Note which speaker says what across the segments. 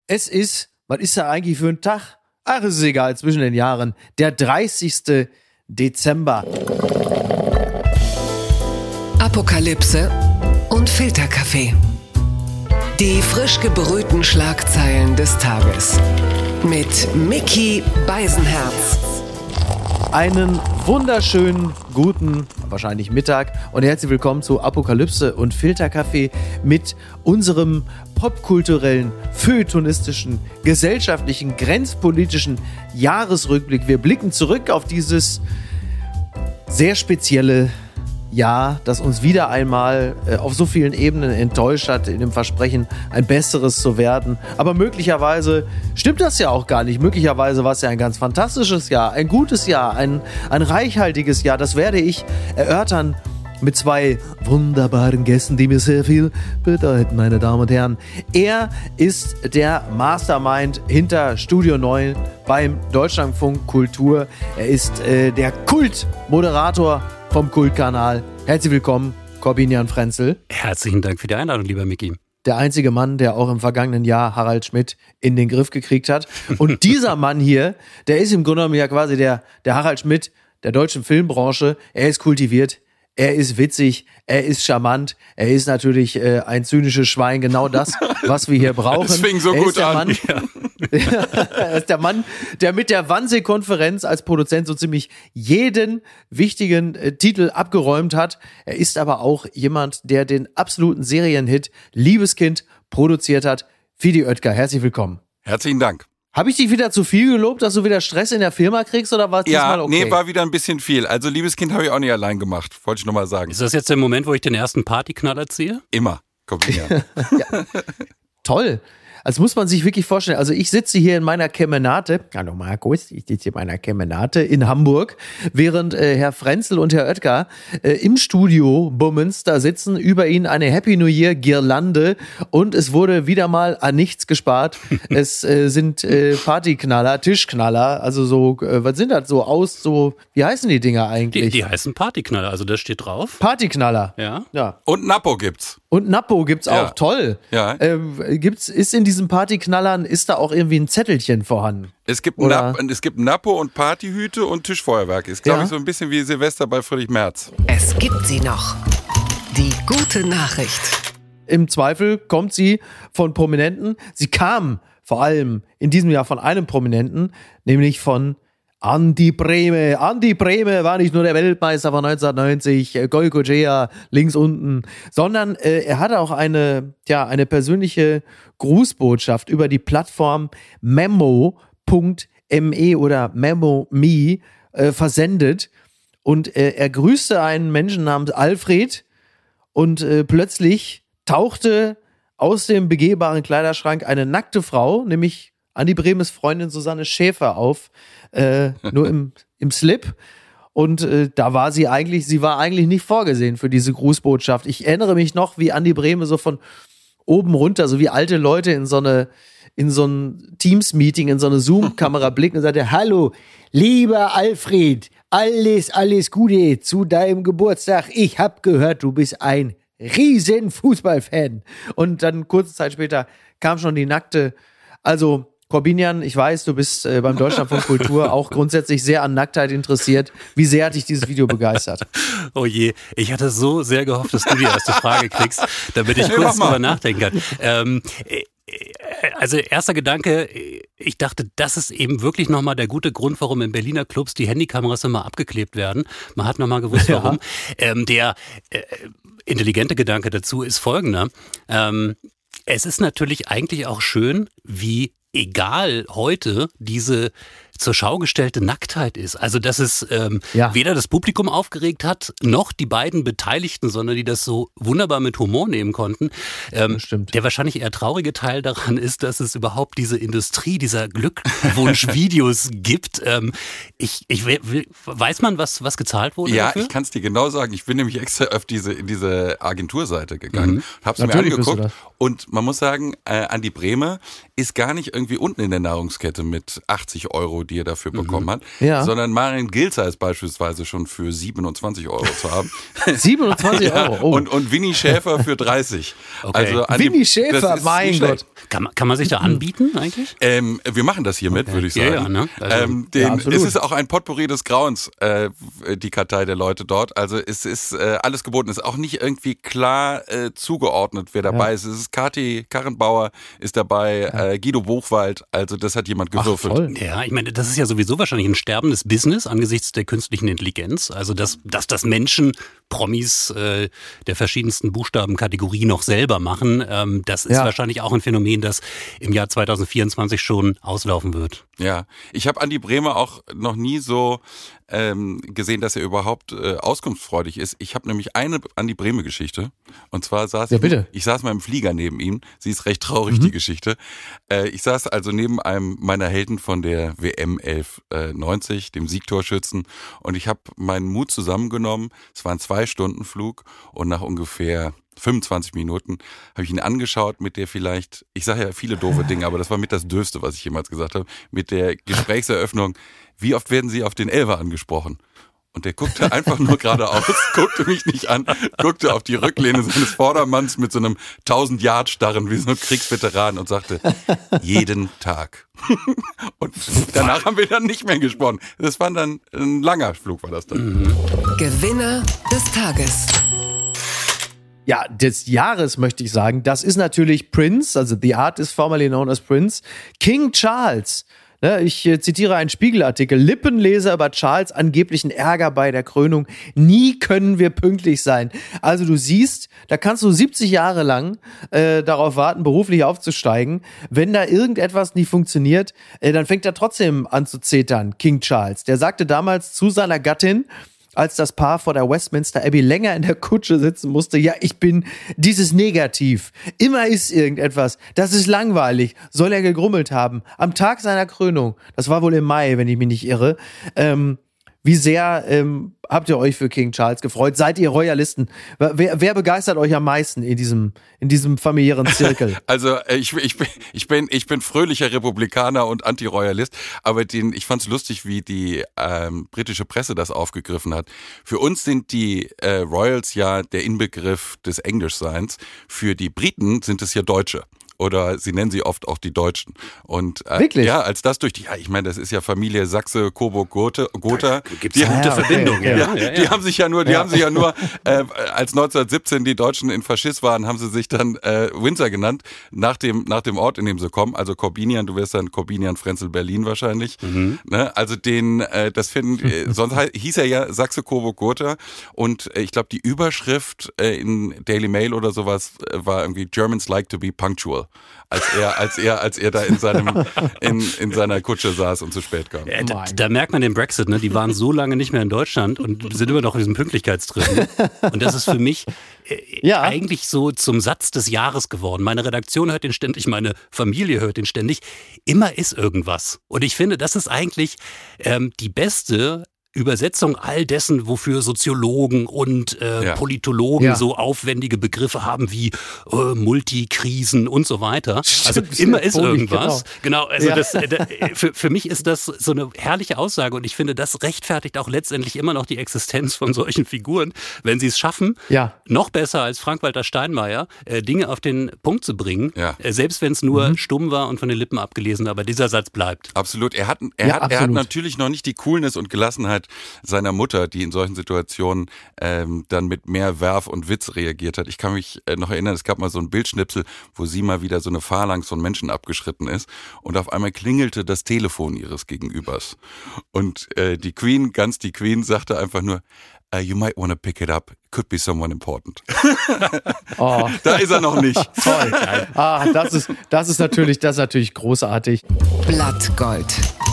Speaker 1: Es ist, was ist da eigentlich für ein Tag? Ach, es ist egal, zwischen den Jahren. Der 30. Dezember.
Speaker 2: Apokalypse und Filterkaffee. Die frisch gebrühten Schlagzeilen des Tages. Mit Micky Beisenherz.
Speaker 1: Einen wunderschönen guten, wahrscheinlich Mittag und herzlich willkommen zu Apokalypse und Filterkaffee mit unserem popkulturellen, feuilletonistischen, gesellschaftlichen, grenzpolitischen Jahresrückblick. Wir blicken zurück auf dieses sehr spezielle Jahr, das uns wieder einmal auf so vielen Ebenen enttäuscht hat, in dem Versprechen, ein besseres zu werden. Aber möglicherweise stimmt das ja auch gar nicht. Möglicherweise war es ja ein ganz fantastisches Jahr, ein gutes Jahr, ein reichhaltiges Jahr. Das werde ich erörtern mit zwei wunderbaren Gästen, die mir sehr viel bedeuten, meine Damen und Herren. Er ist der Mastermind hinter Studio 9 beim Deutschlandfunk Kultur. Er ist der Kultmoderator vom Kultkanal. Herzlich willkommen, Corbinian Frenzel.
Speaker 3: Herzlichen Dank für die Einladung, lieber Micky.
Speaker 1: Der einzige Mann, der auch im vergangenen Jahr Harald Schmidt in den Griff gekriegt hat. Und dieser Mann hier, der ist im Grunde genommen ja quasi der Harald Schmidt der deutschen Filmbranche. Er ist kultiviert, er ist witzig, er ist charmant, er ist natürlich ein zynisches Schwein, genau das, was wir hier brauchen.
Speaker 4: Das fing so gut an.
Speaker 1: Er ist der Mann, der mit der Wannsee-Konferenz als Produzent so ziemlich jeden wichtigen Titel abgeräumt hat. Er ist aber auch jemand, der den absoluten Serienhit Liebeskind produziert hat. Fidi Oetker, herzlich willkommen.
Speaker 4: Herzlichen Dank.
Speaker 1: Habe ich dich wieder zu viel gelobt, dass du wieder Stress in der Firma kriegst, oder war es diesmal okay?
Speaker 4: Nee, war wieder ein bisschen viel. Also Liebeskind habe ich auch nicht allein gemacht, wollte ich nochmal sagen.
Speaker 3: Ist das jetzt der Moment, wo ich den ersten Partyknaller ziehe?
Speaker 4: Immer. Komm her.
Speaker 1: Ja. Toll. Also muss man sich wirklich vorstellen, also ich sitze hier in meiner Kemenate, hallo Markus, ich sitze hier in meiner Kemenate in Hamburg, während Herr Frenzel und Herr Oetker im Studio Bummens da sitzen, über ihnen eine Happy New Year Girlande und es wurde wieder mal an nichts gespart. Es sind Partyknaller, Tischknaller, also so, was sind das so, wie heißen die Dinger eigentlich?
Speaker 3: Die heißen Partyknaller, also das steht drauf.
Speaker 1: Partyknaller.
Speaker 3: Ja.
Speaker 4: Und Nappo gibt's.
Speaker 1: Und Nappo gibt's auch, toll.
Speaker 4: Ja.
Speaker 1: Ist in diesen Partyknallern, ist da auch irgendwie ein Zettelchen vorhanden?
Speaker 4: Es gibt Nappo und Partyhüte und Tischfeuerwerke. Ist, glaube ich, so ein bisschen wie Silvester bei Friedrich Merz.
Speaker 2: Es gibt sie noch. Die gute Nachricht.
Speaker 1: Im Zweifel kommt sie von Prominenten. Sie kam vor allem in diesem Jahr von einem Prominenten, nämlich von Andi Brehme. Andi Brehme war nicht nur der Weltmeister von 1990, Goycochea links unten, sondern er hatte auch eine persönliche Grußbotschaft über die Plattform Memo.me oder Memo.me versendet. Und er grüßte einen Menschen namens Alfred und plötzlich tauchte aus dem begehbaren Kleiderschrank eine nackte Frau, nämlich Andi Brehmes Freundin Susanne Schäfer auf, nur im Slip. Und da war sie war eigentlich nicht vorgesehen für diese Grußbotschaft. Ich erinnere mich noch, wie Andi Brehme so von oben runter, so wie alte Leute in so ein Teams-Meeting, in so eine Zoom-Kamera blicken und sagte: Hallo, lieber Alfred, alles Gute zu deinem Geburtstag. Ich hab gehört, du bist ein riesen Fußballfan. Und dann kurze Zeit später kam schon die nackte, also Corbinian, ich weiß, du bist beim Deutschlandfunk Kultur auch grundsätzlich sehr an Nacktheit interessiert. Wie sehr hat dich dieses Video begeistert?
Speaker 3: Oh je, ich hatte so sehr gehofft, dass du die erste Frage kriegst, damit ich kurz drüber nachdenken kann. Also erster Gedanke, ich dachte, das ist eben wirklich nochmal der gute Grund, warum in Berliner Clubs die Handykameras immer abgeklebt werden. Man hat nochmal gewusst, warum. Der intelligente Gedanke dazu ist folgender. Es ist natürlich eigentlich auch schön, wie egal heute diese zur Schau gestellte Nacktheit ist. Also dass es weder das Publikum aufgeregt hat, noch die beiden Beteiligten, sondern die das so wunderbar mit Humor nehmen konnten.
Speaker 1: Stimmt.
Speaker 3: Der wahrscheinlich eher traurige Teil daran ist, dass es überhaupt diese Industrie dieser Glückwunschvideos gibt. Weiß man, was gezahlt wurde dafür?
Speaker 4: Ja, ich kann es dir genau sagen. Ich bin nämlich extra auf in diese Agenturseite gegangen, hab's mir angeguckt und man muss sagen, Andi Brehme ist gar nicht irgendwie unten in der Nahrungskette mit 80 Euro die er dafür bekommen hat, sondern Marion Gilzer ist beispielsweise schon für 27 Euro zu haben.
Speaker 1: 27 Euro? Oh.
Speaker 4: Und Winnie Schäfer für 30.
Speaker 1: Okay. Also Winnie Schäfer, mein Gott.
Speaker 3: Kann man sich da anbieten eigentlich?
Speaker 4: Wir machen das hiermit, würde ich sagen.
Speaker 3: Ja, ne? Also,
Speaker 4: es ist auch ein Potpourri des Grauens, die Kartei der Leute dort. Also es ist alles geboten. Es ist auch nicht irgendwie klar zugeordnet, wer dabei ist. Es ist Kati Karrenbauer ist dabei, Guido Buchwald. Also das hat jemand gewürfelt.
Speaker 3: Ja, ich meine, das ist ja sowieso wahrscheinlich ein sterbendes Business angesichts der künstlichen Intelligenz. Also dass das Menschen, Promis der verschiedensten Buchstabenkategorie noch selber machen, das ist wahrscheinlich auch ein Phänomen, das im Jahr 2024 schon auslaufen wird.
Speaker 4: Ja, ich habe Andi Brehme auch noch nie so gesehen, dass er überhaupt auskunftsfreudig ist. Ich habe nämlich eine Andi Brehme Geschichte. Und zwar ich saß mal im Flieger neben ihm. Sie ist recht traurig, die Geschichte. Ich saß also neben einem meiner Helden von der WM 1190, dem Siegtorschützen. Und ich habe meinen Mut zusammengenommen. Es war ein 2-Stunden-Flug und nach ungefähr 25 Minuten habe ich ihn angeschaut mit der vielleicht, ich sage ja viele doofe Dinge, aber das war mit das Döfste, was ich jemals gesagt habe, mit der Gesprächseröffnung, wie oft werden Sie auf den Elfer angesprochen? Und der guckte einfach nur geradeaus, guckte mich nicht an, guckte auf die Rücklehne seines Vordermanns mit so einem 1000-Yard-Starren wie so ein Kriegsveteran und sagte, jeden Tag. Und danach haben wir dann nicht mehr gesprochen. Das war dann ein langer Flug, war das dann.
Speaker 2: Gewinner des Tages.
Speaker 1: Ja, des Jahres möchte ich sagen, das ist natürlich Prince, also the artist formerly known as Prince, King Charles. Ich zitiere einen Spiegelartikel. Lippenleser über Charles angeblichen Ärger bei der Krönung. Nie können wir pünktlich sein. Also du siehst, da kannst du 70 Jahre lang darauf warten, beruflich aufzusteigen. Wenn da irgendetwas nicht funktioniert, dann fängt er trotzdem an zu zetern, King Charles. Der sagte damals zu seiner Gattin, als das Paar vor der Westminster Abbey länger in der Kutsche sitzen musste, ja, ich bin dieses Negativ. Immer ist irgendetwas. Das ist langweilig. Soll er gegrummelt haben. Am Tag seiner Krönung, das war wohl im Mai, wenn ich mich nicht irre, wie sehr habt ihr euch für King Charles gefreut? Seid ihr Royalisten? Wer begeistert euch am meisten in diesem familiären Zirkel?
Speaker 4: Also ich bin fröhlicher Republikaner und Anti-Royalist, aber ich fand's lustig, wie die britische Presse das aufgegriffen hat. Für uns sind die Royals ja der Inbegriff des Englischseins. Für die Briten sind es ja Deutsche. Oder sie nennen sie oft auch die Deutschen. Und
Speaker 1: wirklich?
Speaker 4: Ja, als das ich meine, das ist ja Familie Sachse, Coburg, Gotha.
Speaker 3: Gibt's eine gute Verbindung, ja.
Speaker 4: Die haben sich ja nur, als 1917 die Deutschen in Faschist waren, haben sie sich dann Windsor genannt, nach dem Ort, in dem sie kommen. Also Corbinian, du wirst dann Corbinian Frenzel Berlin wahrscheinlich. Ne? Also sonst hieß er ja Sachse, Coburg, Gotha. Und ich glaube, die Überschrift in Daily Mail oder sowas war irgendwie Germans like to be punctual. Als er da in seiner Kutsche saß und zu spät kam.
Speaker 3: Da merkt man den Brexit, ne? Die waren so lange nicht mehr in Deutschland und sind immer noch in diesem Pünktlichkeitstrip. Und das ist für mich eigentlich so zum Satz des Jahres geworden. Meine Redaktion hört den ständig, meine Familie hört den ständig. Immer ist irgendwas. Und ich finde, das ist eigentlich die beste Übersetzung all dessen, wofür Soziologen und Politologen so aufwendige Begriffe haben wie Multikrisen und so weiter. Also immer ist irgendwas. Genau, also für mich ist das so eine herrliche Aussage und ich finde, das rechtfertigt auch letztendlich immer noch die Existenz von solchen Figuren, wenn sie es schaffen, noch besser als Frank-Walter Steinmeier, Dinge auf den Punkt zu bringen, selbst wenn es nur stumm war und von den Lippen abgelesen, aber dieser Satz bleibt.
Speaker 4: Absolut. Er hat natürlich noch nicht die Coolness und Gelassenheit seiner Mutter, die in solchen Situationen dann mit mehr Werf und Witz reagiert hat. Ich kann mich noch erinnern, es gab mal so ein Bildschnipsel, wo sie mal wieder so eine Phalanx von Menschen abgeschritten ist und auf einmal klingelte das Telefon ihres Gegenübers. Und die Queen sagte einfach nur, you might want to pick it up. Could be someone important.
Speaker 1: Oh.
Speaker 4: Da ist er noch nicht.
Speaker 1: Toll. Das ist natürlich großartig.
Speaker 2: Blattgold.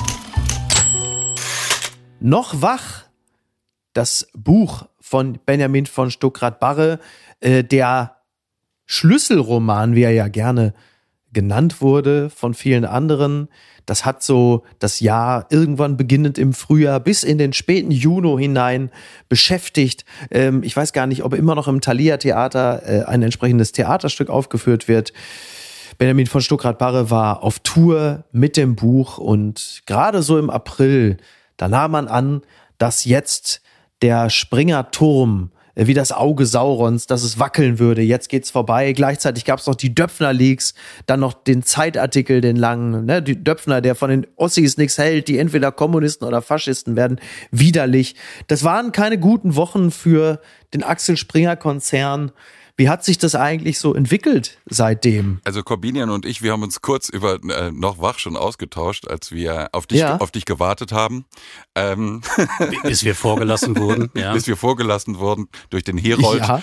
Speaker 1: Noch wach, das Buch von Benjamin von Stuckrad-Barre, der Schlüsselroman, wie er ja gerne genannt wurde von vielen anderen. Das hat so das Jahr irgendwann beginnend im Frühjahr bis in den späten Juni hinein beschäftigt. Ich weiß gar nicht, ob immer noch im Thalia Theater ein entsprechendes Theaterstück aufgeführt wird. Benjamin von Stuckrad-Barre war auf Tour mit dem Buch und gerade so im April, da nahm man an, dass jetzt der Springer Turm wie das Auge Saurons, dass es wackeln würde. Jetzt geht's vorbei. Gleichzeitig gab es noch die Döpfner-Leaks, dann noch den Zeitartikel, den langen, ne, die Döpfner, der von den Ossis nichts hält, die entweder Kommunisten oder Faschisten werden, widerlich. Das waren keine guten Wochen für den Axel Springer-Konzern. Wie hat sich das eigentlich so entwickelt seitdem?
Speaker 4: Also Corbinian und ich, wir haben uns kurz über noch wach schon ausgetauscht, als wir auf dich gewartet haben.
Speaker 3: Bis wir vorgelassen wurden. Ja.
Speaker 4: Bis wir vorgelassen wurden durch den Herold. Ja.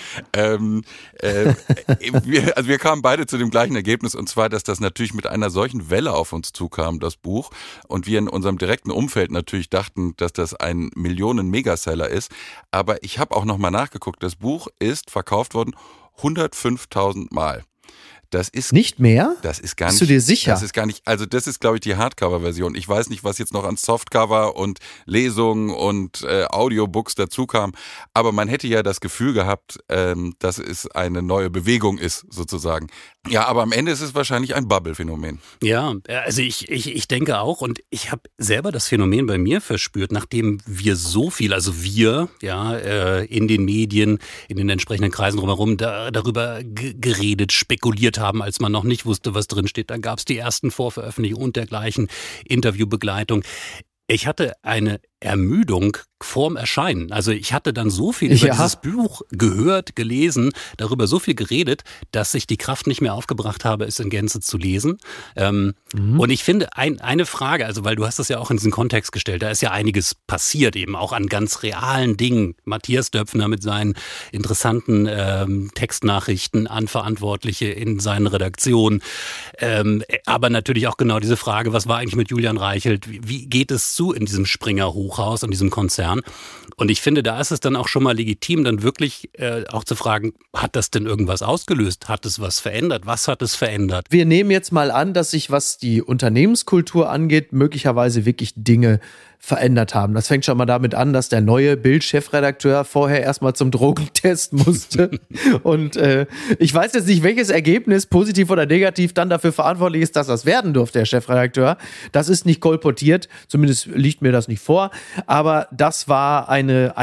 Speaker 4: Wir kamen beide zu dem gleichen Ergebnis, und zwar, dass das natürlich mit einer solchen Welle auf uns zukam, das Buch, und wir in unserem direkten Umfeld natürlich dachten, dass das ein Millionen-Megaseller ist. Aber ich habe auch nochmal nachgeguckt, das Buch ist verkauft worden 105.000 Mal. Das ist
Speaker 1: nicht mehr?
Speaker 4: Das ist gar nicht.
Speaker 1: Bist du dir sicher?
Speaker 4: Das ist gar nicht. Also das ist, glaube ich, die Hardcover-Version. Ich weiß nicht, was jetzt noch an Softcover und Lesungen und Audiobooks dazu kam. Aber man hätte ja das Gefühl gehabt, dass es eine neue Bewegung ist, sozusagen. Ja, aber am Ende ist es wahrscheinlich ein Bubble-Phänomen.
Speaker 3: Ja, also ich denke auch, und ich habe selber das Phänomen bei mir verspürt, nachdem wir so viel, also wir, ja, in den Medien, in den entsprechenden Kreisen drumherum darüber geredet, spekuliert haben, als man noch nicht wusste, was drin steht. Dann gab es die ersten Vorveröffentlichungen und dergleichen, Interviewbegleitung. Ich hatte eine Ermüdung vorm Erscheinen. Also ich hatte dann so viel über dieses Buch gehört, gelesen, darüber so viel geredet, dass ich die Kraft nicht mehr aufgebracht habe, es in Gänze zu lesen. Und ich finde, eine Frage, also weil du hast das ja auch in diesen Kontext gestellt, da ist ja einiges passiert, eben auch an ganz realen Dingen. Matthias Döpfner mit seinen interessanten Textnachrichten an Verantwortliche in seinen Redaktionen. Aber natürlich auch genau diese Frage, was war eigentlich mit Julian Reichelt? Wie geht es zu in diesem Springer-Hochhaus, in diesem Konzern? Und ich finde, da ist es dann auch schon mal legitim, dann wirklich auch zu fragen, hat das denn irgendwas ausgelöst? Hat es was verändert? Was hat es verändert?
Speaker 1: Wir nehmen jetzt mal an, dass sich, was die Unternehmenskultur angeht, möglicherweise wirklich Dinge verändert haben. Das fängt schon mal damit an, dass der neue Bild-Chefredakteur vorher erstmal zum Drogentest musste. Und ich weiß jetzt nicht, welches Ergebnis, positiv oder negativ, dann dafür verantwortlich ist, dass das werden durfte, der Chefredakteur. Das ist nicht kolportiert, zumindest liegt mir das nicht vor. Aber das war eine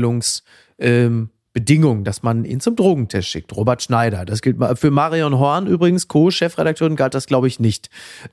Speaker 1: Einstellungsbedingung, dass man ihn zum Drogentest schickt. Robert Schneider. Das gilt für Marion Horn übrigens, Co-Chefredakteurin, galt das, glaube ich, nicht.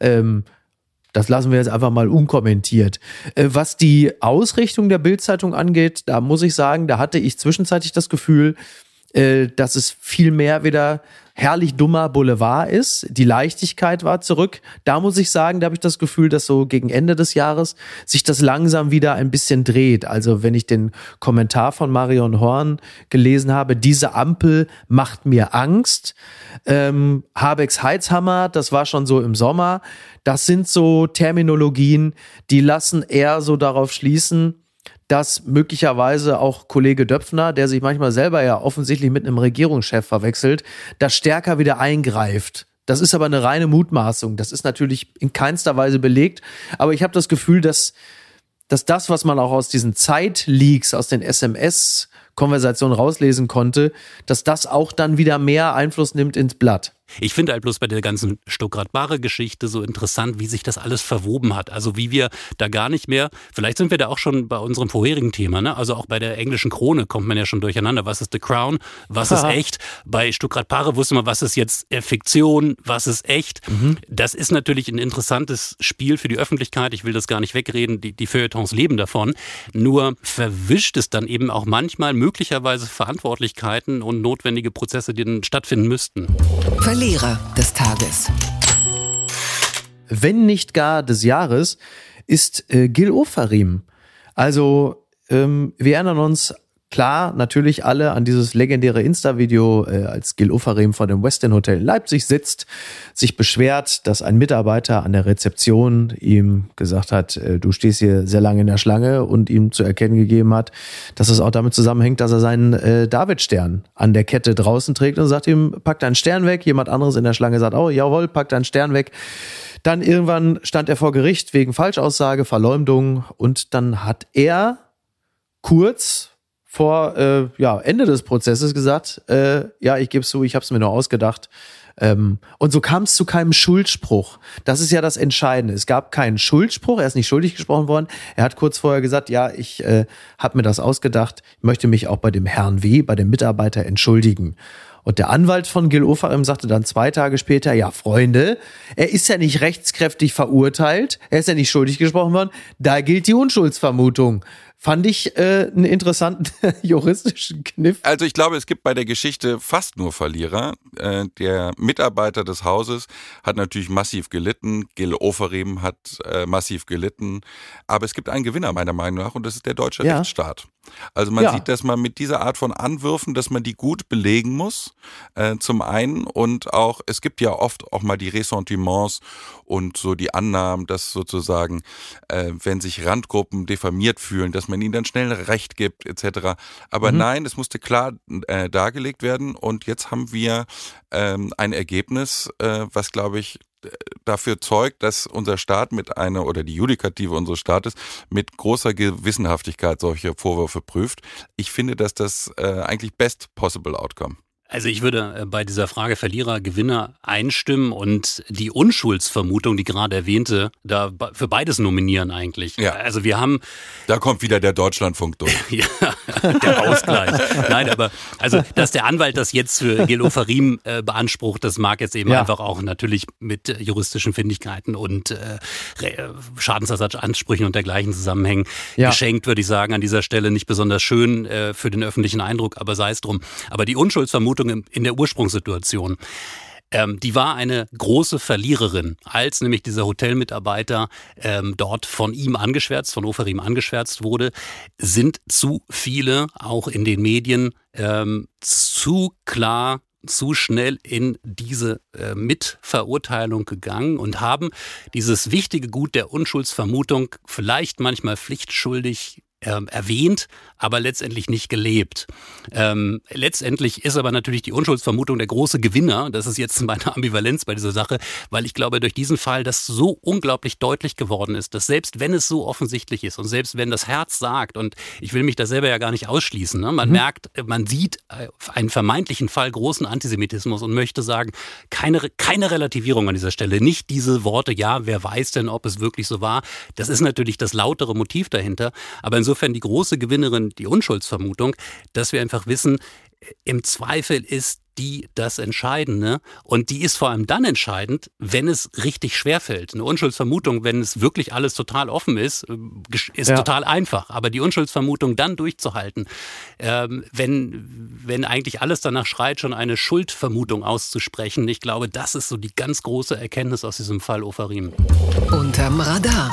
Speaker 1: Das lassen wir jetzt einfach mal unkommentiert. Was die Ausrichtung der Bild-Zeitung angeht, da muss ich sagen, da hatte ich zwischenzeitlich das Gefühl, dass es viel mehr wieder herrlich dummer Boulevard ist. Die Leichtigkeit war zurück. Da muss ich sagen, da habe ich das Gefühl, dass so gegen Ende des Jahres sich das langsam wieder ein bisschen dreht. Also wenn ich den Kommentar von Marion Horn gelesen habe, diese Ampel macht mir Angst. Habecks Heizhammer, das war schon so im Sommer. Das sind so Terminologien, die lassen eher so darauf schließen, dass möglicherweise auch Kollege Döpfner, der sich manchmal selber ja offensichtlich mit einem Regierungschef verwechselt, da stärker wieder eingreift. Das ist aber eine reine Mutmaßung. Das ist natürlich in keinster Weise belegt. Aber ich habe das Gefühl, dass das, was man auch aus diesen Zeitleaks, aus den SMS-Konversationen rauslesen konnte, dass das auch dann wieder mehr Einfluss nimmt ins Blatt.
Speaker 3: Ich finde halt bloß bei der ganzen Stuckrad-Barre-Geschichte so interessant, wie sich das alles verwoben hat. Also wie wir da gar nicht mehr, vielleicht sind wir da auch schon bei unserem vorherigen Thema, ne? Also auch bei der englischen Krone kommt man ja schon durcheinander. Was ist The Crown? Was ist echt? Bei Stuckrad-Barre wusste man, was ist jetzt Fiktion? Was ist echt? Das ist natürlich ein interessantes Spiel für die Öffentlichkeit. Ich will das gar nicht wegreden. Die Feuilletons leben davon. Nur verwischt es dann eben auch manchmal möglicherweise Verantwortlichkeiten und notwendige Prozesse, die dann stattfinden müssten.
Speaker 2: Verlierer des Tages.
Speaker 1: Wenn nicht gar des Jahres, ist Gil Ofarim. Also wir erinnern uns klar natürlich alle an dieses legendäre Insta-Video, als Gil Ofarim vor dem Westin Hotel in Leipzig sitzt, sich beschwert, dass ein Mitarbeiter an der Rezeption ihm gesagt hat, du stehst hier sehr lange in der Schlange, und ihm zu erkennen gegeben hat, dass es auch damit zusammenhängt, dass er seinen Davidstern an der Kette draußen trägt, und sagt ihm, pack deinen Stern weg. Jemand anderes in der Schlange sagt, oh, jawohl, pack deinen Stern weg. Dann irgendwann stand er vor Gericht wegen Falschaussage, Verleumdung, und dann hat er kurz vor Ende des Prozesses gesagt, ja, ich gebe es zu, ich habe es mir nur ausgedacht. Und so kam es zu keinem Schuldspruch. Das ist ja das Entscheidende. Es gab keinen Schuldspruch, er ist nicht schuldig gesprochen worden. Er hat kurz vorher gesagt, ja, ich habe mir das ausgedacht, ich möchte mich auch bei dem Herrn W., bei dem Mitarbeiter entschuldigen. Und der Anwalt von Gil Ofarim sagte dann 2 Tage später, ja Freunde, er ist ja nicht rechtskräftig verurteilt, er ist ja nicht schuldig gesprochen worden, da gilt die Unschuldsvermutung. Fand ich einen interessanten juristischen Kniff.
Speaker 4: Also ich glaube, es gibt bei der Geschichte fast nur Verlierer. Der Mitarbeiter des Hauses hat natürlich massiv gelitten, Gil Ofarim hat massiv gelitten, aber es gibt einen Gewinner meiner Meinung nach und das ist der deutsche Rechtsstaat. Also man sieht, dass man mit dieser Art von Anwürfen, dass man die gut belegen muss, zum einen, und auch, es gibt ja oft auch mal die Ressentiments und so die Annahmen, dass sozusagen, wenn sich Randgruppen diffamiert fühlen, dass man ihnen dann schnell Recht gibt etc. Aber nein, es musste klar dargelegt werden und jetzt haben wir ein Ergebnis, was glaube ich dafür zeugt, dass unser Staat oder die Judikative unseres Staates mit großer Gewissenhaftigkeit solche Vorwürfe prüft. Ich finde, dass das eigentlich best possible outcome.
Speaker 3: Also ich würde bei dieser Frage Verlierer, Gewinner einstimmen und die Unschuldsvermutung, die gerade erwähnte, da für beides nominieren eigentlich.
Speaker 4: Ja.
Speaker 3: Also wir haben...
Speaker 4: Da kommt wieder der Deutschlandfunk durch.
Speaker 3: Ja, der Ausgleich. Nein, aber also, dass der Anwalt das jetzt für Gil Ofarim beansprucht, das mag jetzt eben einfach auch natürlich mit juristischen Findigkeiten und Schadensersatzansprüchen und dergleichen zusammenhängen. Geschenkt, würde ich sagen, an dieser Stelle nicht besonders schön für den öffentlichen Eindruck, aber sei es drum. Aber die Unschuldsvermutung in der Ursprungssituation, die war eine große Verliererin, als nämlich dieser Hotelmitarbeiter dort von ihm angeschwärzt, von Ofarim angeschwärzt wurde, sind zu viele auch in den Medien zu klar, zu schnell in diese Mitverurteilung gegangen und haben dieses wichtige Gut der Unschuldsvermutung vielleicht manchmal pflichtschuldig erwähnt, aber letztendlich nicht gelebt. Letztendlich ist aber natürlich die Unschuldsvermutung der große Gewinner. Das ist jetzt meine Ambivalenz bei dieser Sache, weil ich glaube, durch diesen Fall das so unglaublich deutlich geworden ist, dass selbst wenn es so offensichtlich ist und selbst wenn das Herz sagt, und ich will mich da selber ja gar nicht ausschließen, ne? Man merkt, man sieht einen vermeintlichen Fall großen Antisemitismus und möchte sagen, keine Relativierung an dieser Stelle. Nicht diese Worte, ja, wer weiß denn, ob es wirklich so war. Das ist natürlich das lautere Motiv dahinter, aber insofern die große Gewinnerin, die Unschuldsvermutung, dass wir einfach wissen, im Zweifel ist die das Entscheidende und die ist vor allem dann entscheidend, wenn es richtig schwerfällt. Eine Unschuldsvermutung, wenn es wirklich alles total offen ist total einfach, aber die Unschuldsvermutung dann durchzuhalten, wenn eigentlich alles danach schreit, schon eine Schuldvermutung auszusprechen, ich glaube, das ist so die ganz große Erkenntnis aus diesem Fall Ofarim.
Speaker 2: Unterm Radar.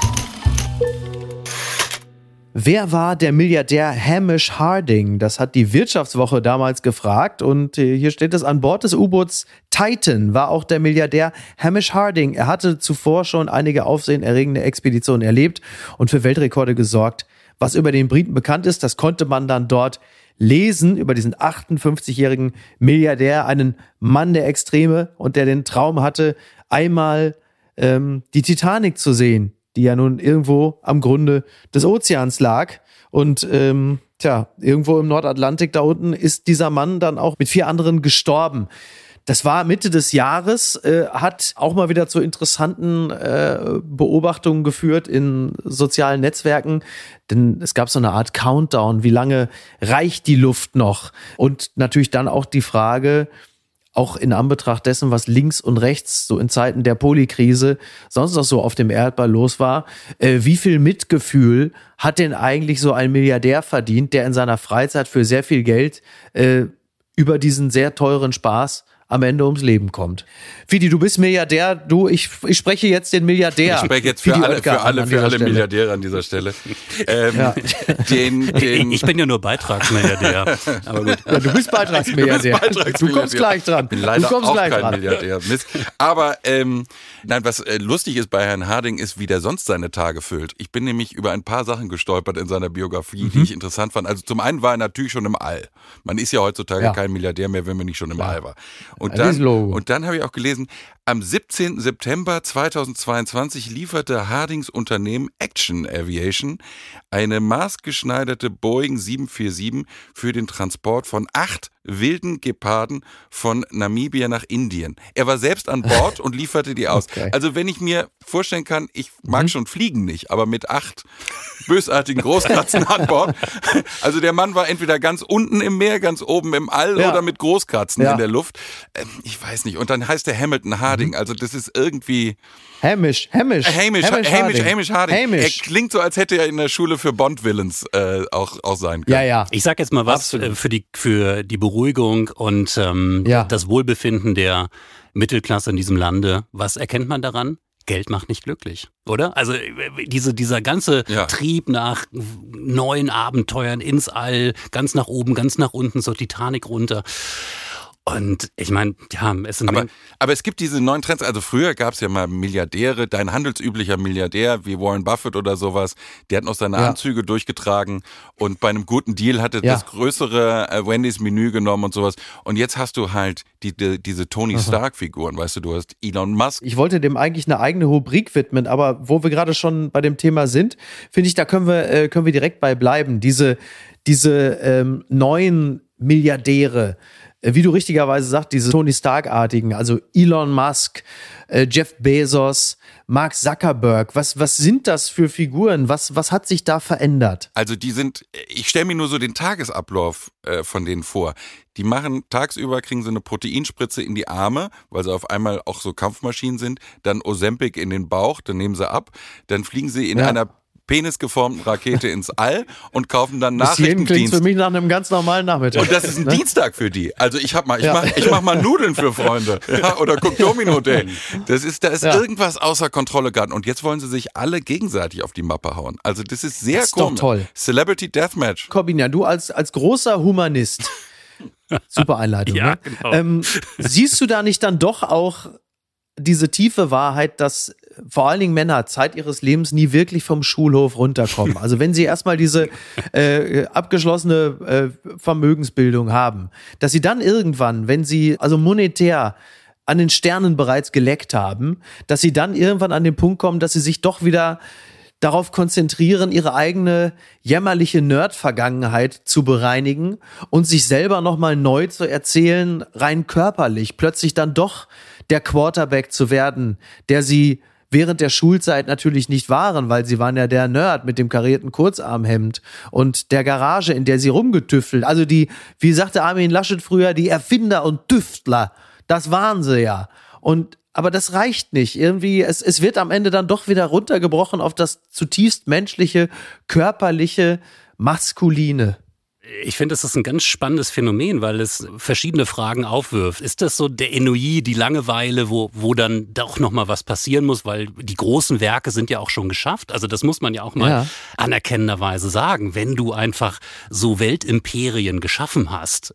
Speaker 1: Wer war der Milliardär Hamish Harding? Das hat die Wirtschaftswoche damals gefragt und hier steht es: An Bord des U-Boots Titan war auch der Milliardär Hamish Harding. Er hatte zuvor schon einige aufsehenerregende Expeditionen erlebt und für Weltrekorde gesorgt. Was über den Briten bekannt ist, das konnte man dann dort lesen, über diesen 58-jährigen Milliardär, einen Mann der Extreme und der den Traum hatte, einmal die Titanic zu sehen, die ja nun irgendwo am Grunde des Ozeans lag. Und irgendwo im Nordatlantik da unten ist dieser Mann dann auch mit 4 anderen gestorben. Das war Mitte des Jahres, hat auch mal wieder zu interessanten Beobachtungen geführt in sozialen Netzwerken. Denn es gab so eine Art Countdown, wie lange reicht die Luft noch? Und natürlich dann auch die Frage, auch in Anbetracht dessen, was links und rechts so in Zeiten der Polikrise sonst noch so auf dem Erdball los war, wie viel Mitgefühl hat denn eigentlich so ein Milliardär verdient, der in seiner Freizeit für sehr viel Geld über diesen sehr teuren Spaß am Ende ums Leben kommt. Fidi, du bist Milliardär, ich spreche jetzt den Milliardär.
Speaker 4: Ich spreche jetzt für alle Milliardäre an dieser Stelle.
Speaker 3: Ich bin ja nur Beitragsmilliardär. Aber gut.
Speaker 1: Ja, du bist Beitragsmilliardär. Du kommst gleich dran.
Speaker 4: Bin leider auch kein Milliardär. Mist. Aber was lustig ist bei Herrn Harding ist, wie der sonst seine Tage füllt. Ich bin nämlich über ein paar Sachen gestolpert in seiner Biografie, die ich interessant fand. Also zum einen war er natürlich schon im All. Man ist ja heutzutage kein Milliardär mehr, wenn man nicht schon im All war. Und dann habe ich auch gelesen, Am 17. September 2022 lieferte Hardings Unternehmen Action Aviation eine maßgeschneiderte Boeing 747 für den Transport von 8 wilden Geparden von Namibia nach Indien. Er war selbst an Bord und lieferte die aus. Okay. Also wenn ich mir vorstellen kann, ich mag schon Fliegen nicht, aber mit 8 bösartigen Großkatzen an Bord. Also der Mann war entweder ganz unten im Meer, ganz oben im All oder mit Großkatzen in der Luft. Ich weiß nicht. Und dann heißt der Hamilton Harding. Also das ist irgendwie...
Speaker 1: Hamish Harding.
Speaker 4: Er klingt so, als hätte er in der Schule für Bond-Villains auch sein können.
Speaker 1: Ja.
Speaker 3: Ich sag jetzt mal was für die Beruhigung und das Wohlbefinden der Mittelklasse in diesem Lande. Was erkennt man daran? Geld macht nicht glücklich, oder? Also dieser ganze Trieb nach neuen Abenteuern ins All, ganz nach oben, ganz nach unten, so Titanic runter. Und ich meine, es sind...
Speaker 4: Aber es gibt diese neuen Trends. Also früher gab es ja mal Milliardäre, dein handelsüblicher Milliardär wie Warren Buffett oder sowas, der hat noch seine Anzüge durchgetragen und bei einem guten Deal hatte das größere Wendy's Menü genommen und sowas. Und jetzt hast du halt diese Tony Stark-Figuren, weißt du hast Elon Musk.
Speaker 1: Ich wollte dem eigentlich eine eigene Rubrik widmen, aber wo wir gerade schon bei dem Thema sind, finde ich, da können wir direkt bei bleiben. Diese neuen Milliardäre, wie du richtigerweise sagst, diese Tony Stark-artigen, also Elon Musk, Jeff Bezos, Mark Zuckerberg, was sind das für Figuren? Was hat sich da verändert?
Speaker 4: Also ich stelle mir nur so den Tagesablauf von denen vor. Die machen tagsüber, kriegen sie eine Proteinspritze in die Arme, weil sie auf einmal auch so Kampfmaschinen sind, dann Ozempic in den Bauch, dann nehmen sie ab, dann fliegen sie in einer penisgeformten Rakete ins All und kaufen dann Nachrichtendienst.
Speaker 1: Klingt für mich nach einem ganz normalen Nachmittag.
Speaker 4: Und das ist ein Dienstag für die. Also ich mach mal Nudeln für Freunde. Oder guck Domino Day. Da ist irgendwas außer Kontrolle gerade. Und jetzt wollen sie sich alle gegenseitig auf die Mappe hauen. Also das ist sehr komisch.
Speaker 1: Doch toll.
Speaker 4: Celebrity Deathmatch.
Speaker 1: Corbinian, du als großer Humanist. Super Einleitung.
Speaker 3: Ja,
Speaker 1: ne?
Speaker 3: genau.
Speaker 1: Siehst du da nicht dann doch auch diese tiefe Wahrheit, dass vor allen Dingen Männer Zeit ihres Lebens nie wirklich vom Schulhof runterkommen? Also wenn sie erstmal diese abgeschlossene Vermögensbildung haben, dass sie dann irgendwann, wenn sie also monetär an den Sternen bereits geleckt haben, dass sie dann irgendwann an den Punkt kommen, dass sie sich doch wieder darauf konzentrieren, ihre eigene jämmerliche Nerd-Vergangenheit zu bereinigen und sich selber nochmal neu zu erzählen, rein körperlich, plötzlich dann doch der Quarterback zu werden, der sie während der Schulzeit natürlich nicht waren, weil sie waren ja der Nerd mit dem karierten Kurzarmhemd und der Garage, in der sie rumgetüftelt. Also wie sagte Armin Laschet früher, die Erfinder und Tüftler, das waren sie ja. Aber das reicht nicht. Irgendwie, es wird am Ende dann doch wieder runtergebrochen auf das zutiefst menschliche, körperliche, maskuline.
Speaker 3: Ich finde, das ist ein ganz spannendes Phänomen, weil es verschiedene Fragen aufwirft. Ist das so der Ennui, die Langeweile, wo dann doch nochmal was passieren muss, weil die großen Werke sind ja auch schon geschafft. Also das muss man ja auch mal anerkennenderweise sagen. Wenn du einfach so Weltimperien geschaffen hast,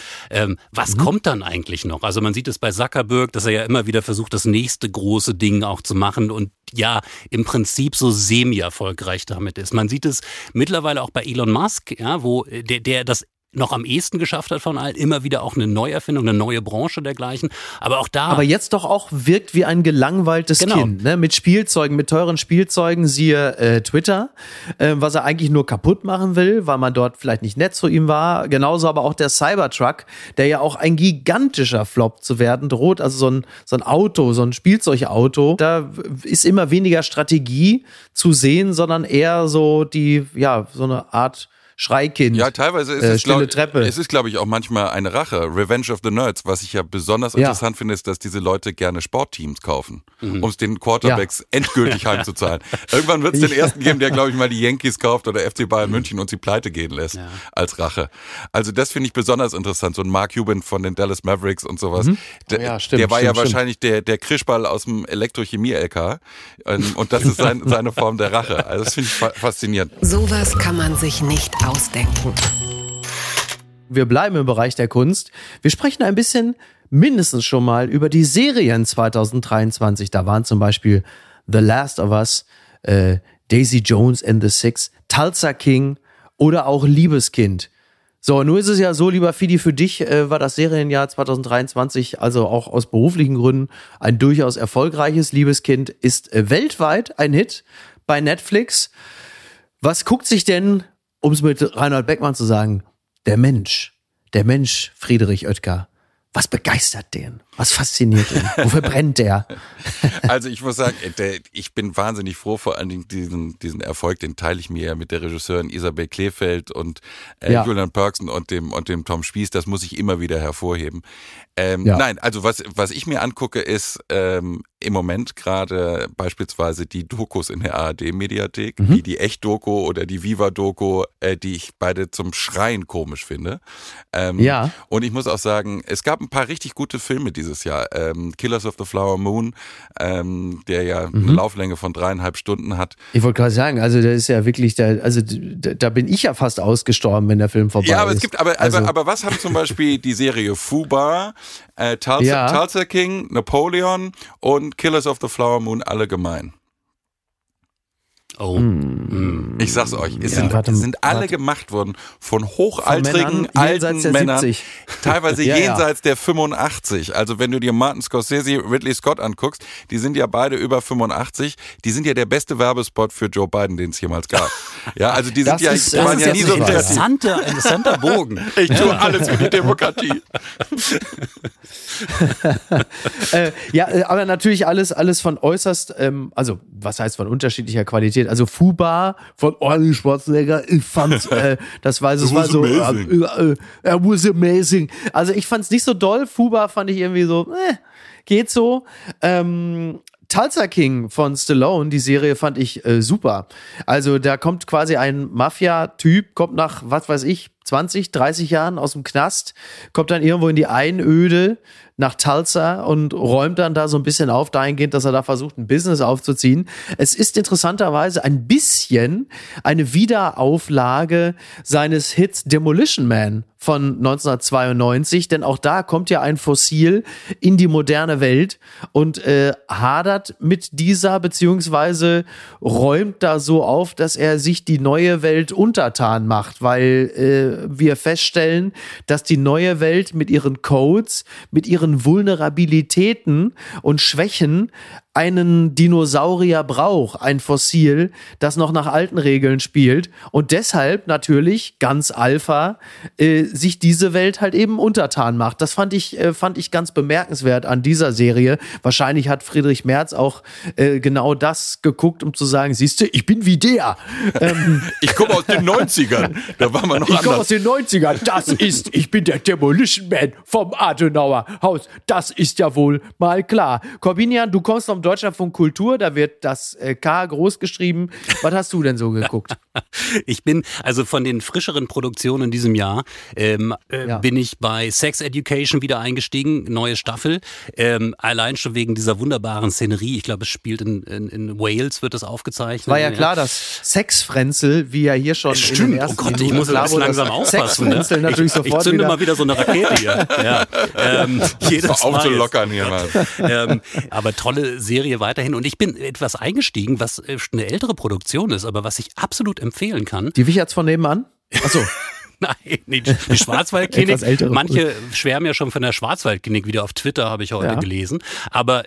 Speaker 3: was kommt dann eigentlich noch? Also man sieht es bei Zuckerberg, dass er ja immer wieder versucht, das nächste große Ding auch zu machen und ja, im Prinzip so semi-erfolgreich damit ist. Man sieht es mittlerweile auch bei Elon Musk, wo der das noch am ehesten geschafft hat von allen, immer wieder auch eine Neuerfindung, eine neue Branche dergleichen. Aber auch da...
Speaker 1: Aber jetzt doch auch wirkt wie ein gelangweiltes Kind, ne? Mit Spielzeugen, mit teuren Spielzeugen, siehe Twitter, was er eigentlich nur kaputt machen will, weil man dort vielleicht nicht nett zu ihm war. Genauso aber auch der Cybertruck, der ja auch ein gigantischer Flop zu werden droht. Also so ein Auto, so ein Spielzeugauto, da ist immer weniger Strategie zu sehen, sondern eher so so eine Art Schreikind.
Speaker 4: Ja, teilweise ist es, glaube ich, auch manchmal eine Rache. Revenge of the Nerds. Was ich ja besonders interessant finde, ist, dass diese Leute gerne Sportteams kaufen, um es den Quarterbacks endgültig heimzuzahlen. Irgendwann wird es den ersten geben, der, glaube ich, mal die Yankees kauft oder FC Bayern München und sie pleite gehen lässt als Rache. Also das finde ich besonders interessant. So ein Mark Cuban von den Dallas Mavericks und sowas. Der war wahrscheinlich der Krischball aus dem Elektrochemie-LK und das ist seine Form der Rache. Also das finde ich faszinierend.
Speaker 2: Sowas kann man sich nicht ausdenken.
Speaker 1: Wir bleiben im Bereich der Kunst. Wir sprechen ein bisschen mindestens schon mal über die Serien 2023. Da waren zum Beispiel The Last of Us, Daisy Jones and the Six, Tulsa King oder auch Liebeskind. So, nun ist es ja so, lieber Fidi, für dich war das Serienjahr 2023, also auch aus beruflichen Gründen, ein durchaus erfolgreiches. Liebeskind ist weltweit ein Hit bei Netflix. Was guckt sich denn, um es mit Reinhold Beckmann zu sagen, der Mensch Friedrich Oetker, was begeistert den? Was fasziniert ihn? Wofür brennt der?
Speaker 4: Also ich muss sagen, ich bin wahnsinnig froh, vor allen Dingen diesen Erfolg, den teile ich mir ja mit der Regisseurin Isabel Kleefeld und Julian Perksen und dem Tom Spieß, das muss ich immer wieder hervorheben. Nein, also was ich mir angucke, ist im Moment gerade beispielsweise die Dokus in der ARD-Mediathek, wie die Echt-Doku oder die Viva-Doku, die ich beide zum Schreien komisch finde. Und ich muss auch sagen, es gab ein paar richtig gute Filme dieses Jahr. Killers of the Flower Moon, der ja eine Lauflänge von 3,5 Stunden hat.
Speaker 1: Ich wollte gerade sagen, also der ist ja wirklich, da bin ich ja fast ausgestorben, wenn der Film vorbei ist.
Speaker 4: Ja, aber es gibt, aber was haben zum Beispiel die Serie Fubar, Tulsa King, Napoleon und Killers of the Flower Moon alle gemein?
Speaker 3: Oh.
Speaker 4: Ich sag's euch, es sind alle gemacht worden von hochaltrigen, alten Männern, teilweise jenseits der 85. Also wenn du dir Martin Scorsese, Ridley Scott anguckst, die sind ja beide über 85. Die sind ja der beste Werbespot für Joe Biden, den es jemals gab. Ja, also die sind waren ja nie so
Speaker 3: interessanter Bogen.
Speaker 4: Ich tue alles für die Demokratie.
Speaker 1: Aber natürlich alles von äußerst, also was heißt von unterschiedlicher Qualität? Also Fubar von Arnold Schwarzenegger, ich fand, das war so, was amazing. Also ich fand's nicht so doll, Fubar fand ich irgendwie so, geht so. Tulsa King von Stallone, die Serie fand ich super. Also da kommt quasi ein Mafia-Typ, kommt nach, was weiß ich, 20, 30 Jahren aus dem Knast, kommt dann irgendwo in die Einöde nach Tulsa und räumt dann da so ein bisschen auf, dahingehend, dass er da versucht, ein Business aufzuziehen. Es ist interessanterweise ein bisschen eine Wiederauflage seines Hits Demolition Man von 1992, denn auch da kommt ja ein Fossil in die moderne Welt und hadert mit dieser, beziehungsweise räumt da so auf, dass er sich die neue Welt untertan macht, weil wir feststellen, dass die neue Welt mit ihren Codes, mit ihren Vulnerabilitäten und Schwächen einen Dinosaurier braucht, ein Fossil, das noch nach alten Regeln spielt und deshalb natürlich ganz Alpha sich diese Welt halt eben untertan macht. Das fand ich ganz bemerkenswert an dieser Serie. Wahrscheinlich hat Friedrich Merz auch genau das geguckt, um zu sagen, siehste, ich bin wie der.
Speaker 4: Ich komme aus den 90ern. Da waren wir noch anders.
Speaker 1: Ich komme aus den 90ern. Ich bin der Demolition Man vom Adenauer Haus. Das ist ja wohl mal klar. Corbinian, du kommst vom Deutschlandfunk Kultur, da wird das K groß geschrieben. Was hast du denn so geguckt?
Speaker 3: Ich bin, also von den frischeren Produktionen in diesem Jahr, bin ich bei Sex Education wieder eingestiegen, neue Staffel. Allein schon wegen dieser wunderbaren Szenerie. Ich glaube, es spielt in Wales, wird das aufgezeichnet.
Speaker 1: War ja klar, dass Sexfrenzel, wie ja hier schon
Speaker 3: Stimmt.
Speaker 1: in den ersten
Speaker 3: Oh Gott, ich muss jetzt langsam aufpassen.
Speaker 1: Sexfrenzel natürlich sofort
Speaker 3: ich zünde mal wieder so eine Rakete hier. Ja. Jedes Mal
Speaker 4: aufzulockern hier mal.
Speaker 3: Aber tolle Serie weiterhin. Und ich bin etwas eingestiegen, was eine ältere Produktion ist, aber was ich absolut empfehlen kann.
Speaker 1: Die Wicherts von nebenan? Achso.
Speaker 3: Nein, die Schwarzwaldklinik. Manche schwärmen ja schon von der Schwarzwaldklinik, wieder auf Twitter habe ich heute gelesen. Aber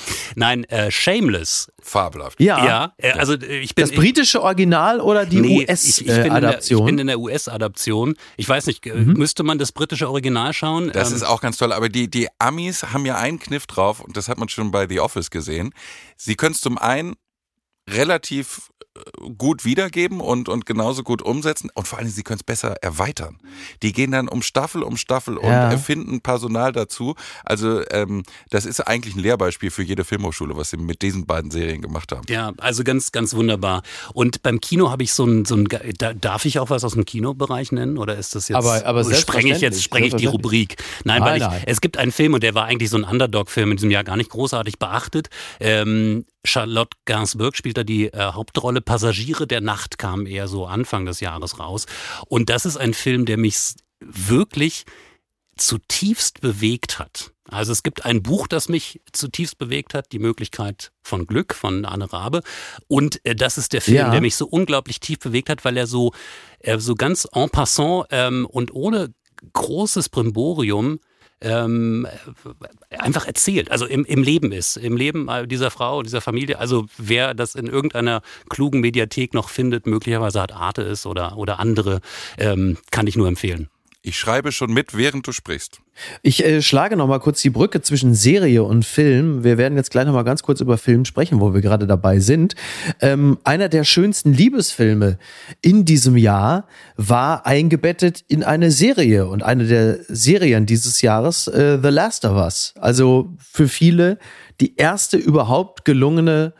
Speaker 3: Shameless.
Speaker 4: Fabelhaft.
Speaker 1: Ja.
Speaker 3: Also ich bin
Speaker 1: das britische Original oder die US-Adaption?
Speaker 3: Ich bin in der US-Adaption. Ich weiß nicht, müsste man das britische Original schauen?
Speaker 4: Das ist auch ganz toll. Aber die Amis haben ja einen Kniff drauf und das hat man schon bei The Office gesehen. Sie können es zum einen relativ gut wiedergeben und genauso gut umsetzen und vor allem, sie können es besser erweitern. Die gehen dann um Staffel und erfinden Personal dazu. Also das ist eigentlich ein Lehrbeispiel für jede Filmhochschule, was sie mit diesen beiden Serien gemacht haben.
Speaker 3: Ja, also ganz, ganz wunderbar. Und beim Kino habe ich darf ich auch was aus dem Kinobereich nennen oder ist das jetzt,
Speaker 1: aber
Speaker 3: sprenge ich die Rubrik? Nein, es gibt einen Film und der war eigentlich so ein Underdog-Film in diesem Jahr gar nicht großartig beachtet. Charlotte Gainsbourg spielt da die Hauptrolle. Passagiere der Nacht kam eher so Anfang des Jahres raus. Und das ist ein Film, der mich wirklich zutiefst bewegt hat. Also es gibt ein Buch, das mich zutiefst bewegt hat, Die Möglichkeit von Glück von Anne Rabe. Und das ist der Film, der mich so unglaublich tief bewegt hat, weil er so ganz en passant und ohne großes Brimborium einfach erzählt, also im Leben ist, im Leben dieser Frau, dieser Familie. Also wer das in irgendeiner klugen Mediathek noch findet, möglicherweise hat Arte es oder andere, kann ich nur empfehlen.
Speaker 4: Ich schreibe schon mit, während du sprichst.
Speaker 1: Ich schlage noch mal kurz die Brücke zwischen Serie und Film. Wir werden jetzt gleich noch mal ganz kurz über Film sprechen, wo wir gerade dabei sind. Einer der schönsten Liebesfilme in diesem Jahr war eingebettet in eine Serie. Und eine der Serien dieses Jahres, The Last of Us. Also für viele die erste überhaupt gelungene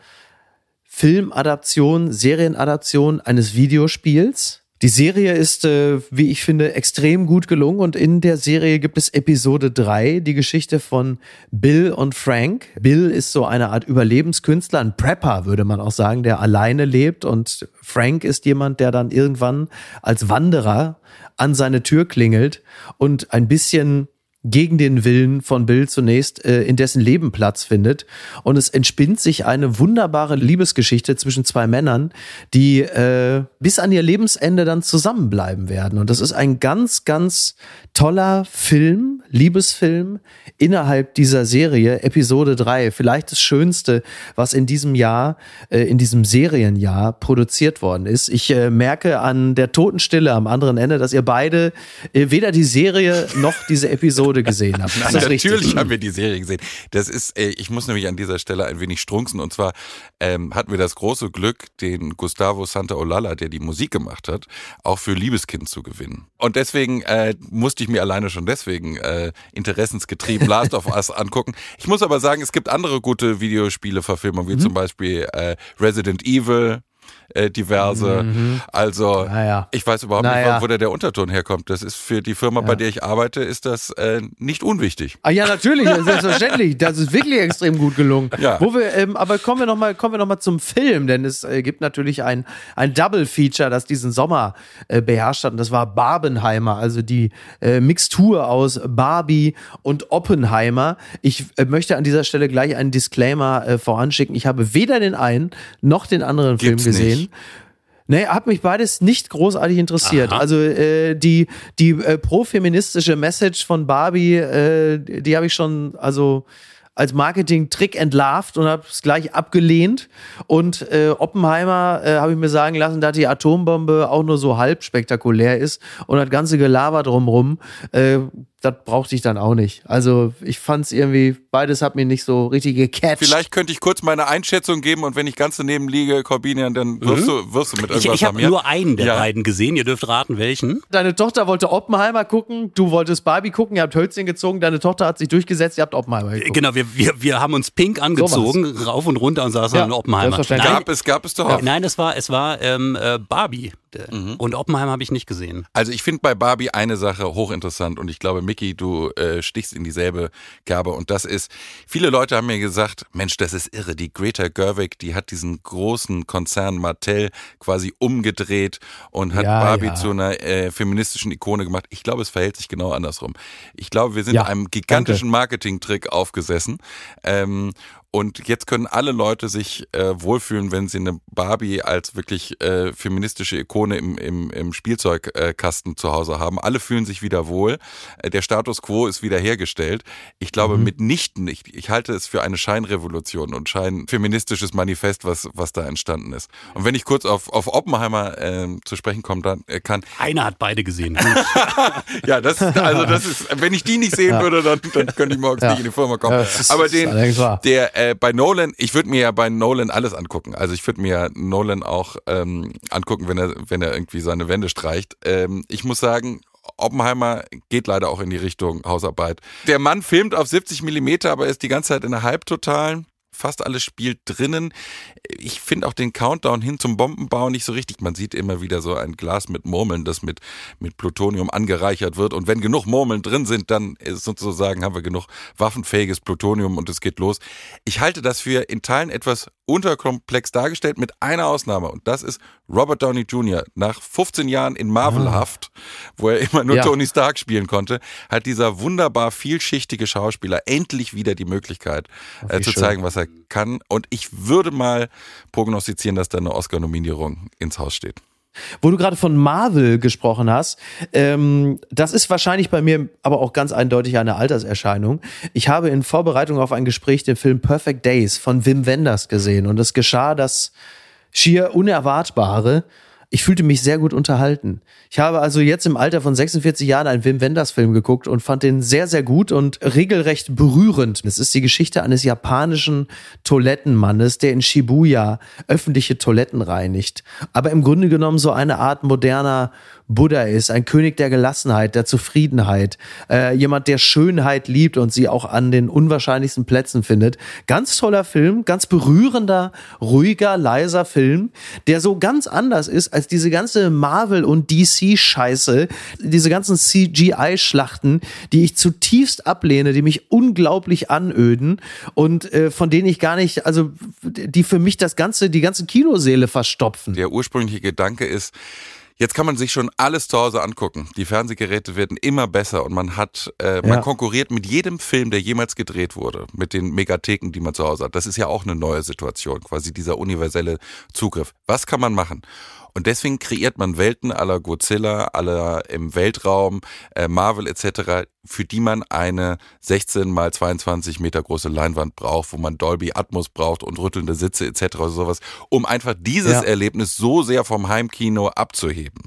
Speaker 1: Filmadaption, Serienadaption eines Videospiels. Die Serie ist, wie ich finde, extrem gut gelungen und in der Serie gibt es Episode 3, die Geschichte von Bill und Frank. Bill ist so eine Art Überlebenskünstler, ein Prepper, würde man auch sagen, der alleine lebt, und Frank ist jemand, der dann irgendwann als Wanderer an seine Tür klingelt und ein bisschen gegen den Willen von Bill zunächst in dessen Leben Platz findet. Und es entspinnt sich eine wunderbare Liebesgeschichte zwischen zwei Männern, die bis an ihr Lebensende dann zusammenbleiben werden. Und das ist ein ganz, ganz toller Film, Liebesfilm innerhalb dieser Serie, Episode 3. Vielleicht das Schönste, was in diesem Jahr, in diesem Serienjahr produziert worden ist. Ich merke an der Totenstille am anderen Ende, dass ihr beide weder die Serie noch diese Episode gesehen habt.
Speaker 4: Nein, natürlich haben wir die Serie gesehen. Das ist, ich muss nämlich an dieser Stelle ein wenig strunzen, und zwar hatten wir das große Glück, den Gustavo Santaolalla, der die Musik gemacht hat, auch für Liebeskind zu gewinnen. Und deswegen musste ich mir alleine schon deswegen interessensgetrieben Last of Us angucken. Ich muss aber sagen, es gibt andere gute Videospiele-Verfilmungen, wie zum Beispiel Resident Evil, diverse. Also ich weiß überhaupt nicht, wo der Unterton herkommt. Das ist für die Firma, bei der ich arbeite, ist das nicht unwichtig.
Speaker 1: Ah ja, natürlich, selbstverständlich. Das ist wirklich extrem gut gelungen.
Speaker 4: Ja.
Speaker 1: Wo wir, aber kommen wir noch mal zum Film, denn es gibt natürlich ein Double-Feature, das diesen Sommer beherrscht hat, und das war Barbenheimer, also die Mixtur aus Barbie und Oppenheimer. Ich möchte an dieser Stelle gleich einen Disclaimer voranschicken. Ich habe weder den einen noch den anderen Film gesehen. Nee, hat mich beides nicht großartig interessiert. Aha. Also die pro-feministische Message von Barbie, die habe ich schon als Marketing-Trick entlarvt und habe es gleich abgelehnt. Und Oppenheimer habe ich mir sagen lassen, dass die Atombombe auch nur so halb spektakulär ist und das ganze Gelaber drumrum, das brauchte ich dann auch nicht. Also ich fand es irgendwie, beides hat mir nicht so richtig gecatcht.
Speaker 4: Vielleicht könnte ich kurz meine Einschätzung geben, und wenn ich ganz daneben liege, Corbinian, dann wirst du mit irgendwas
Speaker 3: Ich habe nur einen der beiden gesehen, ihr dürft raten, welchen.
Speaker 1: Deine Tochter wollte Oppenheimer gucken, du wolltest Barbie gucken, ihr habt Hölzchen gezogen, deine Tochter hat sich durchgesetzt, ihr habt Oppenheimer geguckt.
Speaker 3: Genau, wir haben uns pink angezogen, rauf und runter, und saßen an Oppenheimer.
Speaker 4: Gab es doch auch.
Speaker 3: Nein, es war Barbie. Und Oppenheimer habe ich nicht gesehen.
Speaker 4: Also ich finde bei Barbie eine Sache hochinteressant, und ich glaube, Micky, du stichst in dieselbe Kerbe, und das ist, viele Leute haben mir gesagt, Mensch, das ist irre, die Greta Gerwig, die hat diesen großen Konzern Mattel quasi umgedreht und hat Barbie zu einer feministischen Ikone gemacht. Ich glaube, es verhält sich genau andersrum. Ich glaube, wir sind einem gigantischen Marketing-Trick aufgesessen. Und jetzt können alle Leute sich wohlfühlen, wenn sie eine Barbie als wirklich feministische Ikone im Spielzeugkasten zu Hause haben. Alle fühlen sich wieder wohl. Der Status quo ist wiederhergestellt. Ich glaube mitnichten nicht. Ich halte es für eine Scheinrevolution und scheinfeministisches Manifest, was da entstanden ist. Und wenn ich kurz auf Oppenheimer zu sprechen komme, dann kann...
Speaker 3: Einer hat beide gesehen.
Speaker 4: Ja, das ist, wenn ich die nicht sehen würde, dann könnte ich morgens nicht in die Firma kommen. Aber bei Nolan, ich würde mir ja bei Nolan alles angucken. Also ich würde mir Nolan auch angucken, wenn er irgendwie seine Wände streicht. Ich muss sagen, Oppenheimer geht leider auch in die Richtung Hausarbeit. Der Mann filmt auf 70 mm, aber ist die ganze Zeit in der Halbtotalen. fast alles spielt drinnen. Ich finde auch den Countdown hin zum Bombenbau nicht so richtig. Man sieht immer wieder so ein Glas mit Murmeln, das mit Plutonium angereichert wird. Und wenn genug Murmeln drin sind, dann ist sozusagen, haben wir genug waffenfähiges Plutonium und es geht los. Ich halte das für in Teilen etwas unterkomplex dargestellt, mit einer Ausnahme. Und das ist Robert Downey Jr. Nach 15 Jahren in Marvel-Haft, wo er immer nur Tony Stark spielen konnte, hat dieser wunderbar vielschichtige Schauspieler endlich wieder die Möglichkeit zu zeigen, was er kann. Und ich würde mal prognostizieren, dass da eine Oscar-Nominierung ins Haus steht.
Speaker 1: Wo du gerade von Marvel gesprochen hast, das ist wahrscheinlich bei mir aber auch ganz eindeutig eine Alterserscheinung. Ich habe in Vorbereitung auf ein Gespräch den Film Perfect Days von Wim Wenders gesehen und es geschah das schier Unerwartbare. Ich fühlte mich sehr gut unterhalten. Ich habe also jetzt im Alter von 46 Jahren einen Wim Wenders Film geguckt und fand den sehr, sehr gut und regelrecht berührend. Es ist die Geschichte eines japanischen Toilettenmannes, der in Shibuya öffentliche Toiletten reinigt. Aber im Grunde genommen so eine Art moderner Buddha ist, ein König der Gelassenheit, der Zufriedenheit, jemand, der Schönheit liebt und sie auch an den unwahrscheinlichsten Plätzen findet. Ganz toller Film, ganz berührender, ruhiger, leiser Film, der so ganz anders ist als diese ganze Marvel- und DC-Scheiße, diese ganzen CGI-Schlachten, die ich zutiefst ablehne, die mich unglaublich anöden und von denen ich gar nicht, also die für mich die ganze Kinoseele verstopfen.
Speaker 4: Der ursprüngliche Gedanke ist, jetzt kann man sich schon alles zu Hause angucken. Die Fernsehgeräte werden immer besser und man konkurriert mit jedem Film, der jemals gedreht wurde, mit den Megatheken, die man zu Hause hat. Das ist ja auch eine neue Situation, quasi dieser universelle Zugriff. Was kann man machen? Und deswegen kreiert man Welten à la Godzilla, à la im Weltraum, Marvel etc., für die man eine 16 mal 22 Meter große Leinwand braucht, wo man Dolby Atmos braucht und rüttelnde Sitze etc. oder sowas, um einfach dieses Erlebnis so sehr vom Heimkino abzuheben.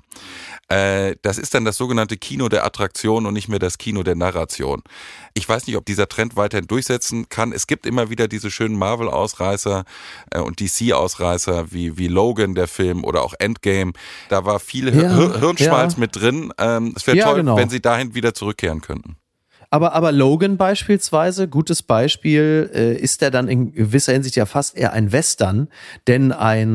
Speaker 4: Das ist dann das sogenannte Kino der Attraktion und nicht mehr das Kino der Narration. Ich weiß nicht, ob dieser Trend weiterhin durchsetzen kann. Es gibt immer wieder diese schönen Marvel-Ausreißer und DC-Ausreißer wie Logan, der Film, oder auch Endgame. Da war viel Hirnschmalz mit drin. Es wäre toll, wenn sie dahin wieder zurückkehren könnten.
Speaker 1: Aber Logan beispielsweise, gutes Beispiel, ist er dann in gewisser Hinsicht ja fast eher ein Western, denn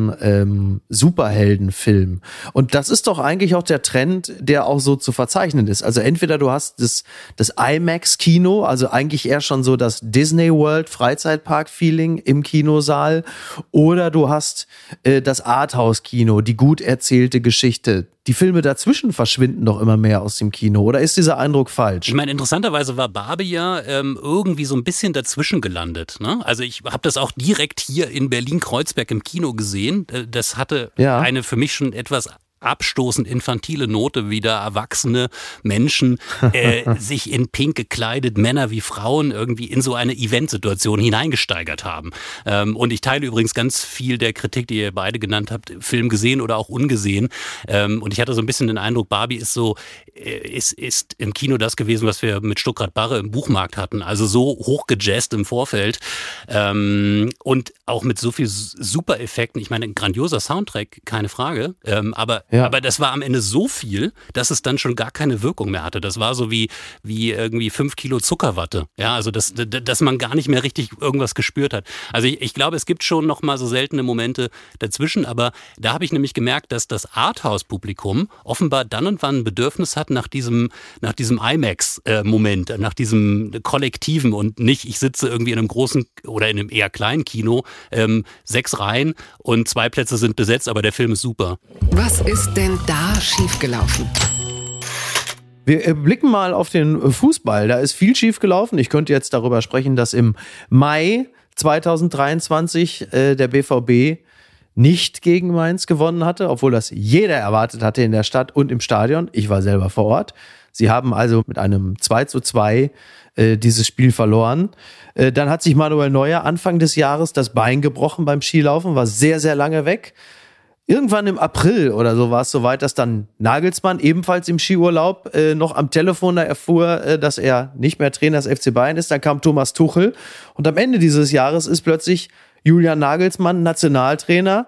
Speaker 1: ein Superheldenfilm. Und das ist doch eigentlich auch der Trend, der auch so zu verzeichnen ist. Also entweder du hast das IMAX-Kino, also eigentlich eher schon so das Disney World Freizeitpark-Feeling im Kinosaal, oder du hast das Arthouse-Kino, die gut erzählte Geschichte. Die Filme dazwischen verschwinden doch immer mehr aus dem Kino. Oder ist dieser Eindruck falsch?
Speaker 3: Ich meine, interessanterweise war Barbie ja irgendwie so ein bisschen dazwischen gelandet. Ne? Also ich habe das auch direkt hier in Berlin-Kreuzberg im Kino gesehen. Das hatte eine für mich schon etwas abstoßend infantile Note, wie da erwachsene Menschen sich in pink gekleidet, Männer wie Frauen, irgendwie in so eine Eventsituation hineingesteigert haben. Und ich teile übrigens ganz viel der Kritik, die ihr beide genannt habt, Film gesehen oder auch ungesehen. Und ich hatte so ein bisschen den Eindruck, Barbie ist so, ist im Kino das gewesen, was wir mit Stuckrad-Barre im Buchmarkt hatten. Also so hochgejazzt im Vorfeld und auch mit so viel Super-Effekten. Ich meine, ein grandioser Soundtrack, keine Frage, aber das war am Ende so viel, dass es dann schon gar keine Wirkung mehr hatte. Das war so wie irgendwie 5 Kilo Zuckerwatte. Ja, also dass man gar nicht mehr richtig irgendwas gespürt hat. Also ich glaube, es gibt schon noch mal so seltene Momente dazwischen, aber da habe ich nämlich gemerkt, dass das Arthouse-Publikum offenbar dann und wann ein Bedürfnis hat nach diesem IMAX-Moment, nach diesem Kollektiven und nicht, ich sitze irgendwie in einem großen oder in einem eher kleinen Kino, 6 Reihen und 2 Plätze sind besetzt, aber der Film ist super.
Speaker 2: Was ist denn da schiefgelaufen?
Speaker 1: Wir blicken mal auf den Fußball. Da ist viel schiefgelaufen. Ich könnte jetzt darüber sprechen, dass im Mai 2023 der BVB nicht gegen Mainz gewonnen hatte, obwohl das jeder erwartet hatte in der Stadt und im Stadion. Ich war selber vor Ort. Sie haben also mit einem 2:2 dieses Spiel verloren. Dann hat sich Manuel Neuer Anfang des Jahres das Bein gebrochen beim Skilaufen, war sehr, sehr lange weg. Irgendwann im April oder so war es soweit, dass dann Nagelsmann ebenfalls im Skiurlaub noch am Telefon erfuhr, dass er nicht mehr Trainer des FC Bayern ist. Dann kam Thomas Tuchel und am Ende dieses Jahres ist plötzlich Julian Nagelsmann Nationaltrainer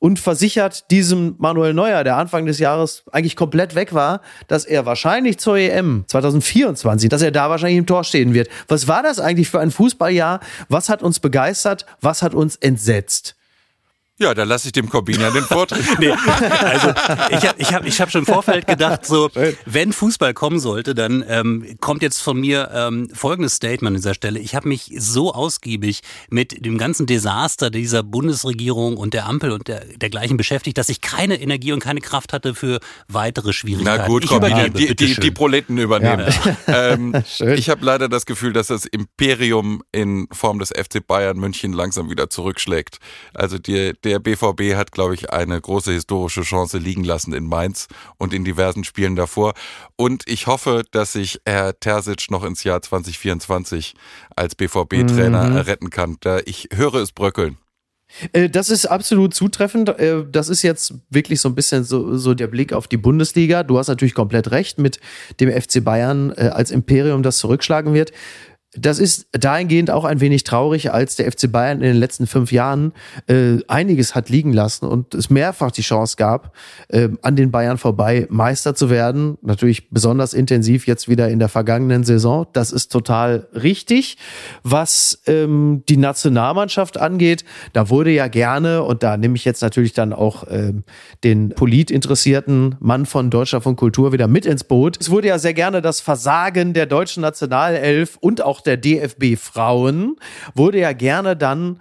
Speaker 1: und versichert diesem Manuel Neuer, der Anfang des Jahres eigentlich komplett weg war, dass er wahrscheinlich zur EM 2024, dass er da wahrscheinlich im Tor stehen wird. Was war das eigentlich für ein Fußballjahr? Was hat uns begeistert? Was hat uns entsetzt?
Speaker 4: Ja, da lasse ich dem Corbinian den Vortritt.
Speaker 3: Nee, also ich hab schon im Vorfeld gedacht, so, wenn Fußball kommen sollte, dann kommt jetzt von mir folgendes Statement an dieser Stelle. Ich habe mich so ausgiebig mit dem ganzen Desaster dieser Bundesregierung und der Ampel und dergleichen beschäftigt, dass ich keine Energie und keine Kraft hatte für weitere Schwierigkeiten.
Speaker 4: Na gut, Corbinian, die Proleten übernehmen.
Speaker 3: Ja.
Speaker 4: Ich habe leider das Gefühl, dass das Imperium in Form des FC Bayern München langsam wieder zurückschlägt. Also der BVB hat, glaube ich, eine große historische Chance liegen lassen in Mainz und in diversen Spielen davor. Und ich hoffe, dass sich Herr Terzic noch ins Jahr 2024 als BVB-Trainer retten kann. Ich höre es bröckeln.
Speaker 1: Das ist absolut zutreffend. Das ist jetzt wirklich so ein bisschen so der Blick auf die Bundesliga. Du hast natürlich komplett recht mit dem FC Bayern als Imperium, das zurückschlagen wird. Das ist dahingehend auch ein wenig traurig, als der FC Bayern in den letzten 5 Jahren einiges hat liegen lassen und es mehrfach die Chance gab, an den Bayern vorbei Meister zu werden. Natürlich besonders intensiv jetzt wieder in der vergangenen Saison. Das ist total richtig. Was die Nationalmannschaft angeht, da wurde ja gerne, und da nehme ich jetzt natürlich dann auch den politinteressierten Mann von Deutschlandfunk Kultur wieder mit ins Boot. Es wurde ja sehr gerne das Versagen der deutschen Nationalelf und auch der DFB-Frauen wurde ja gerne dann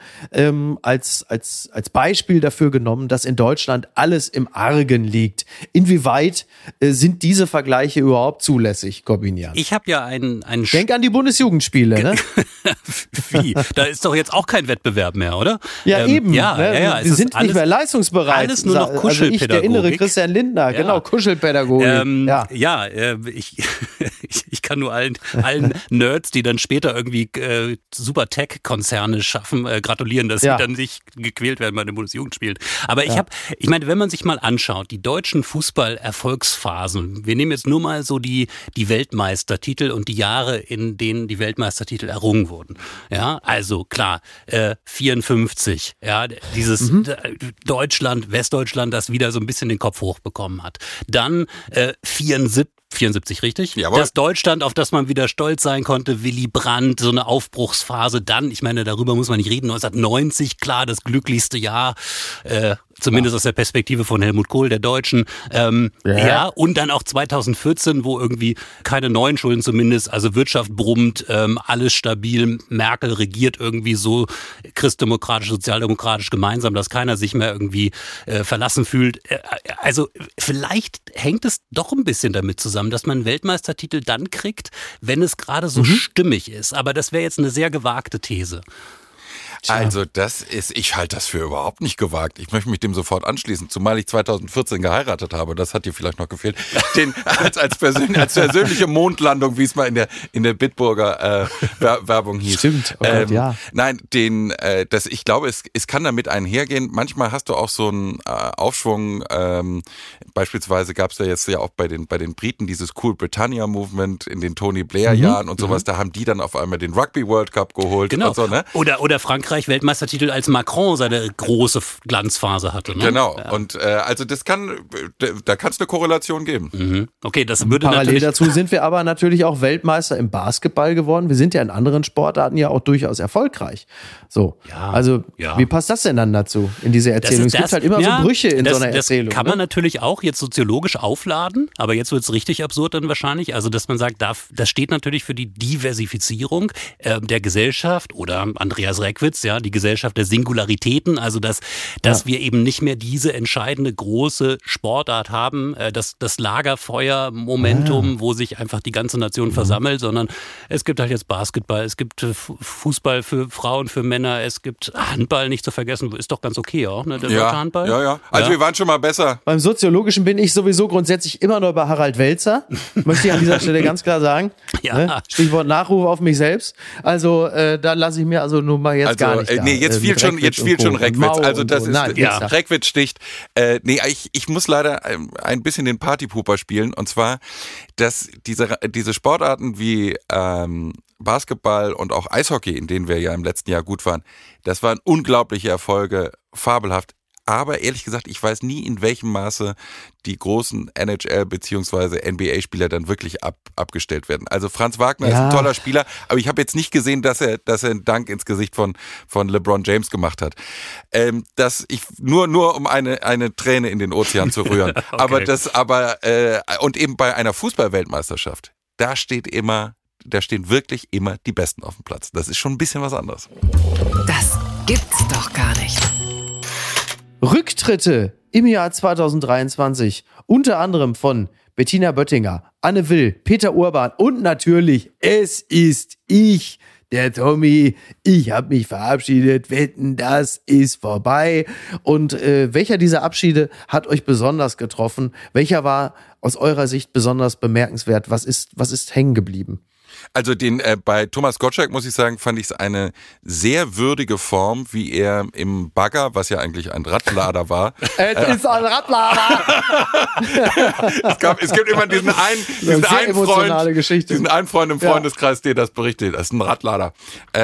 Speaker 1: als Beispiel dafür genommen, dass in Deutschland alles im Argen liegt. Inwieweit sind diese Vergleiche überhaupt zulässig, Corbinian?
Speaker 3: Ich habe ja einen
Speaker 1: Denk an die Bundesjugendspiele, ne?
Speaker 3: Wie? Da ist doch jetzt auch kein Wettbewerb mehr, oder?
Speaker 1: Ja, eben.
Speaker 3: Ja,
Speaker 1: ne?
Speaker 3: Ja.
Speaker 1: Wir sind nicht mehr leistungsbereit.
Speaker 3: Alles nur noch Kuschelpädagogik.
Speaker 1: Also ich, der innere Christian Lindner, genau, Kuschelpädagogik.
Speaker 3: Ich kann nur allen Nerds, die dann später irgendwie super Tech-Konzerne schaffen, gratulieren, dass sie dann nicht gequält werden bei den Bundesjugendspielen. Aber ich meine, wenn man sich mal anschaut, die deutschen Fußball-Erfolgsphasen, wir nehmen jetzt nur mal so die Weltmeistertitel und die Jahre, in denen die Weltmeistertitel errungen wurden. Ja, also klar, 54, ja, dieses Deutschland, Westdeutschland, das wieder so ein bisschen den Kopf hochbekommen hat. Dann 74, richtig?
Speaker 4: Jawohl.
Speaker 3: Das Deutschland, auf das man wieder stolz sein konnte, Willy Brandt, so eine Aufbruchsphase. Dann, ich meine, darüber muss man nicht reden, 1990, klar, das glücklichste Jahr, zumindest aus der Perspektive von Helmut Kohl, der Deutschen. Ja, und dann auch 2014, wo irgendwie keine neuen Schulden zumindest, also Wirtschaft brummt, alles stabil, Merkel regiert irgendwie so christdemokratisch, sozialdemokratisch gemeinsam, dass keiner sich mehr irgendwie verlassen fühlt. Also vielleicht hängt es doch ein bisschen damit zusammen, dass man einen Weltmeistertitel dann kriegt, wenn es gerade so stimmig ist. Aber das wäre jetzt eine sehr gewagte These.
Speaker 4: Also ich halte das für überhaupt nicht gewagt. Ich möchte mich dem sofort anschließen, zumal ich 2014 geheiratet habe. Das hat dir vielleicht noch gefehlt. Als persönliche Mondlandung, wie es mal in der Bitburger Werbung hieß.
Speaker 1: Stimmt. Oh Gott, ja.
Speaker 4: Nein, ich glaube, es kann damit einhergehen. Manchmal hast du auch so einen Aufschwung. Beispielsweise gab es ja jetzt ja auch bei den Briten dieses Cool Britannia Movement in den Tony Blair Jahren und sowas. Da haben die dann auf einmal den Rugby World Cup geholt.
Speaker 3: Genau.
Speaker 4: Und so, ne?
Speaker 3: Oder Frankreich Weltmeistertitel, als Macron seine große Glanzphase hatte. Ne?
Speaker 4: Genau. Ja. Und also da kann es eine Korrelation geben.
Speaker 3: Okay, das würde
Speaker 1: Parallel dazu sind wir aber natürlich auch Weltmeister im Basketball geworden. Wir sind ja in anderen Sportarten ja auch durchaus erfolgreich. So, wie passt das denn dann dazu in diese Erzählung? Es gibt halt immer so Brüche in so einer Erzählung.
Speaker 3: Das kann man natürlich auch jetzt soziologisch aufladen, aber jetzt wird es richtig absurd dann wahrscheinlich. Also, dass man sagt, das steht natürlich für die Diversifizierung der Gesellschaft oder Andreas Reckwitz, ja, die Gesellschaft der Singularitäten, also dass wir eben nicht mehr diese entscheidende große Sportart haben, das Lagerfeuer-Momentum, wo sich einfach die ganze Nation versammelt, sondern es gibt halt jetzt Basketball, es gibt Fußball für Frauen, für Männer, es gibt Handball, nicht zu vergessen, ist doch ganz okay auch, ne, der deutsche Handball.
Speaker 4: Ja. Also wir waren schon mal besser.
Speaker 1: Beim Soziologischen bin ich sowieso grundsätzlich immer nur bei Harald Welzer, möchte ich an dieser Stelle ganz klar sagen.
Speaker 3: Ja.
Speaker 1: Ne? Stichwort Nachruf auf mich selbst. Also da lasse ich mir also nur mal jetzt gar nicht
Speaker 4: jetzt fiel schon Reckwitz. Also das ist Reckwitz sticht. Ich muss leider ein bisschen den Partypooper spielen, und zwar, dass diese Sportarten wie Basketball und auch Eishockey, in denen wir ja im letzten Jahr gut waren, das waren unglaubliche Erfolge, fabelhaft. aber ehrlich gesagt, ich weiß nie, in welchem Maße die großen NHL- bzw. NBA-Spieler dann wirklich abgestellt werden. Also Franz Wagner ist ein toller Spieler, aber ich habe jetzt nicht gesehen, dass er einen Dank ins Gesicht von LeBron James gemacht hat. Nur um eine Träne in den Ozean zu rühren. Okay. Und eben bei einer Fußball-Weltmeisterschaft, da stehen wirklich immer die Besten auf dem Platz. Das ist schon ein bisschen was anderes.
Speaker 2: Das gibt's doch gar nicht.
Speaker 1: Rücktritte im Jahr 2023, unter anderem von Bettina Böttinger, Anne Will, Peter Urban und natürlich, es ist ich, der Tommy. Ich habe mich verabschiedet, wetten, das ist vorbei. Und welcher dieser Abschiede hat euch besonders getroffen? Welcher war aus eurer Sicht besonders bemerkenswert? Was ist hängen geblieben?
Speaker 4: Also bei Thomas Gottschalk, muss ich sagen, fand ich es eine sehr würdige Form, wie er im Bagger, was ja eigentlich ein Radlader war.
Speaker 1: Es ist ein Radlader!
Speaker 4: es gibt immer diesen einen Freund im Freundeskreis, der das berichtet. Das ist ein Radlader.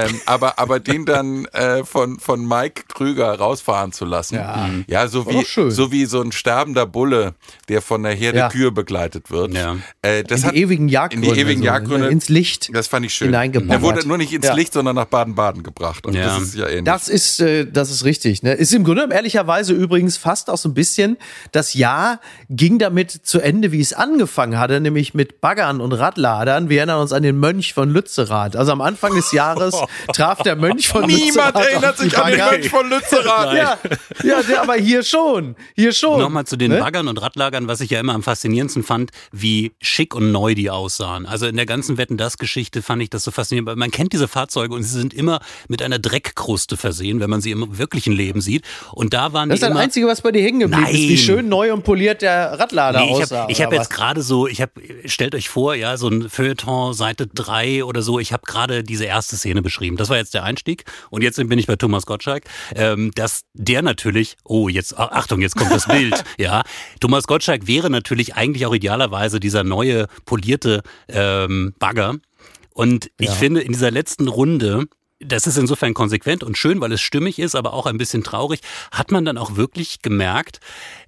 Speaker 4: Aber den dann von Mike Krüger rausfahren zu lassen. Ja, so wie so ein sterbender Bulle, der von der Herde Kühe begleitet wird. Ja.
Speaker 1: In die ewigen Jagdgründe. Ins Licht.
Speaker 4: Das fand ich schön. Er wurde nur nicht ins Licht, sondern nach Baden-Baden gebracht. Und das ist ja ähnlich.
Speaker 1: Das ist richtig. Ne? Ist im Grunde ehrlicherweise übrigens fast auch so ein bisschen, das Jahr ging damit zu Ende, wie es angefangen hatte, nämlich mit Baggern und Radladern. Wir erinnern uns an den Mönch von Lützerath. Also am Anfang des Jahres traf der Mönch von Lützerath.
Speaker 4: Niemand erinnert sich an den Mönch von Lützerath.
Speaker 1: Aber hier schon.
Speaker 3: Nochmal zu den Baggern und Radlagern, was ich ja immer am faszinierendsten fand, wie schick und neu die aussahen. Also in der ganzen Wetten-dass-Geschichte fand ich das so faszinierend, weil man kennt diese Fahrzeuge und sie sind immer mit einer Dreckkruste versehen, wenn man sie im wirklichen Leben sieht. Und da waren
Speaker 1: das ist das Einzige, was bei dir hängen geblieben ist, wie schön neu und poliert der Radlader aussah.
Speaker 3: Ich habe jetzt gerade so, stellt euch vor, so ein Feuilleton, Seite 3 oder so, ich habe gerade diese erste Szene beschrieben. Das war jetzt der Einstieg und jetzt bin ich bei Thomas Gottschalk, dass der natürlich, Achtung, jetzt kommt das Bild, Thomas Gottschalk wäre natürlich eigentlich auch idealerweise dieser neue, polierte Bagger. Und ich finde, in dieser letzten Runde, das ist insofern konsequent und schön, weil es stimmig ist, aber auch ein bisschen traurig, hat man dann auch wirklich gemerkt,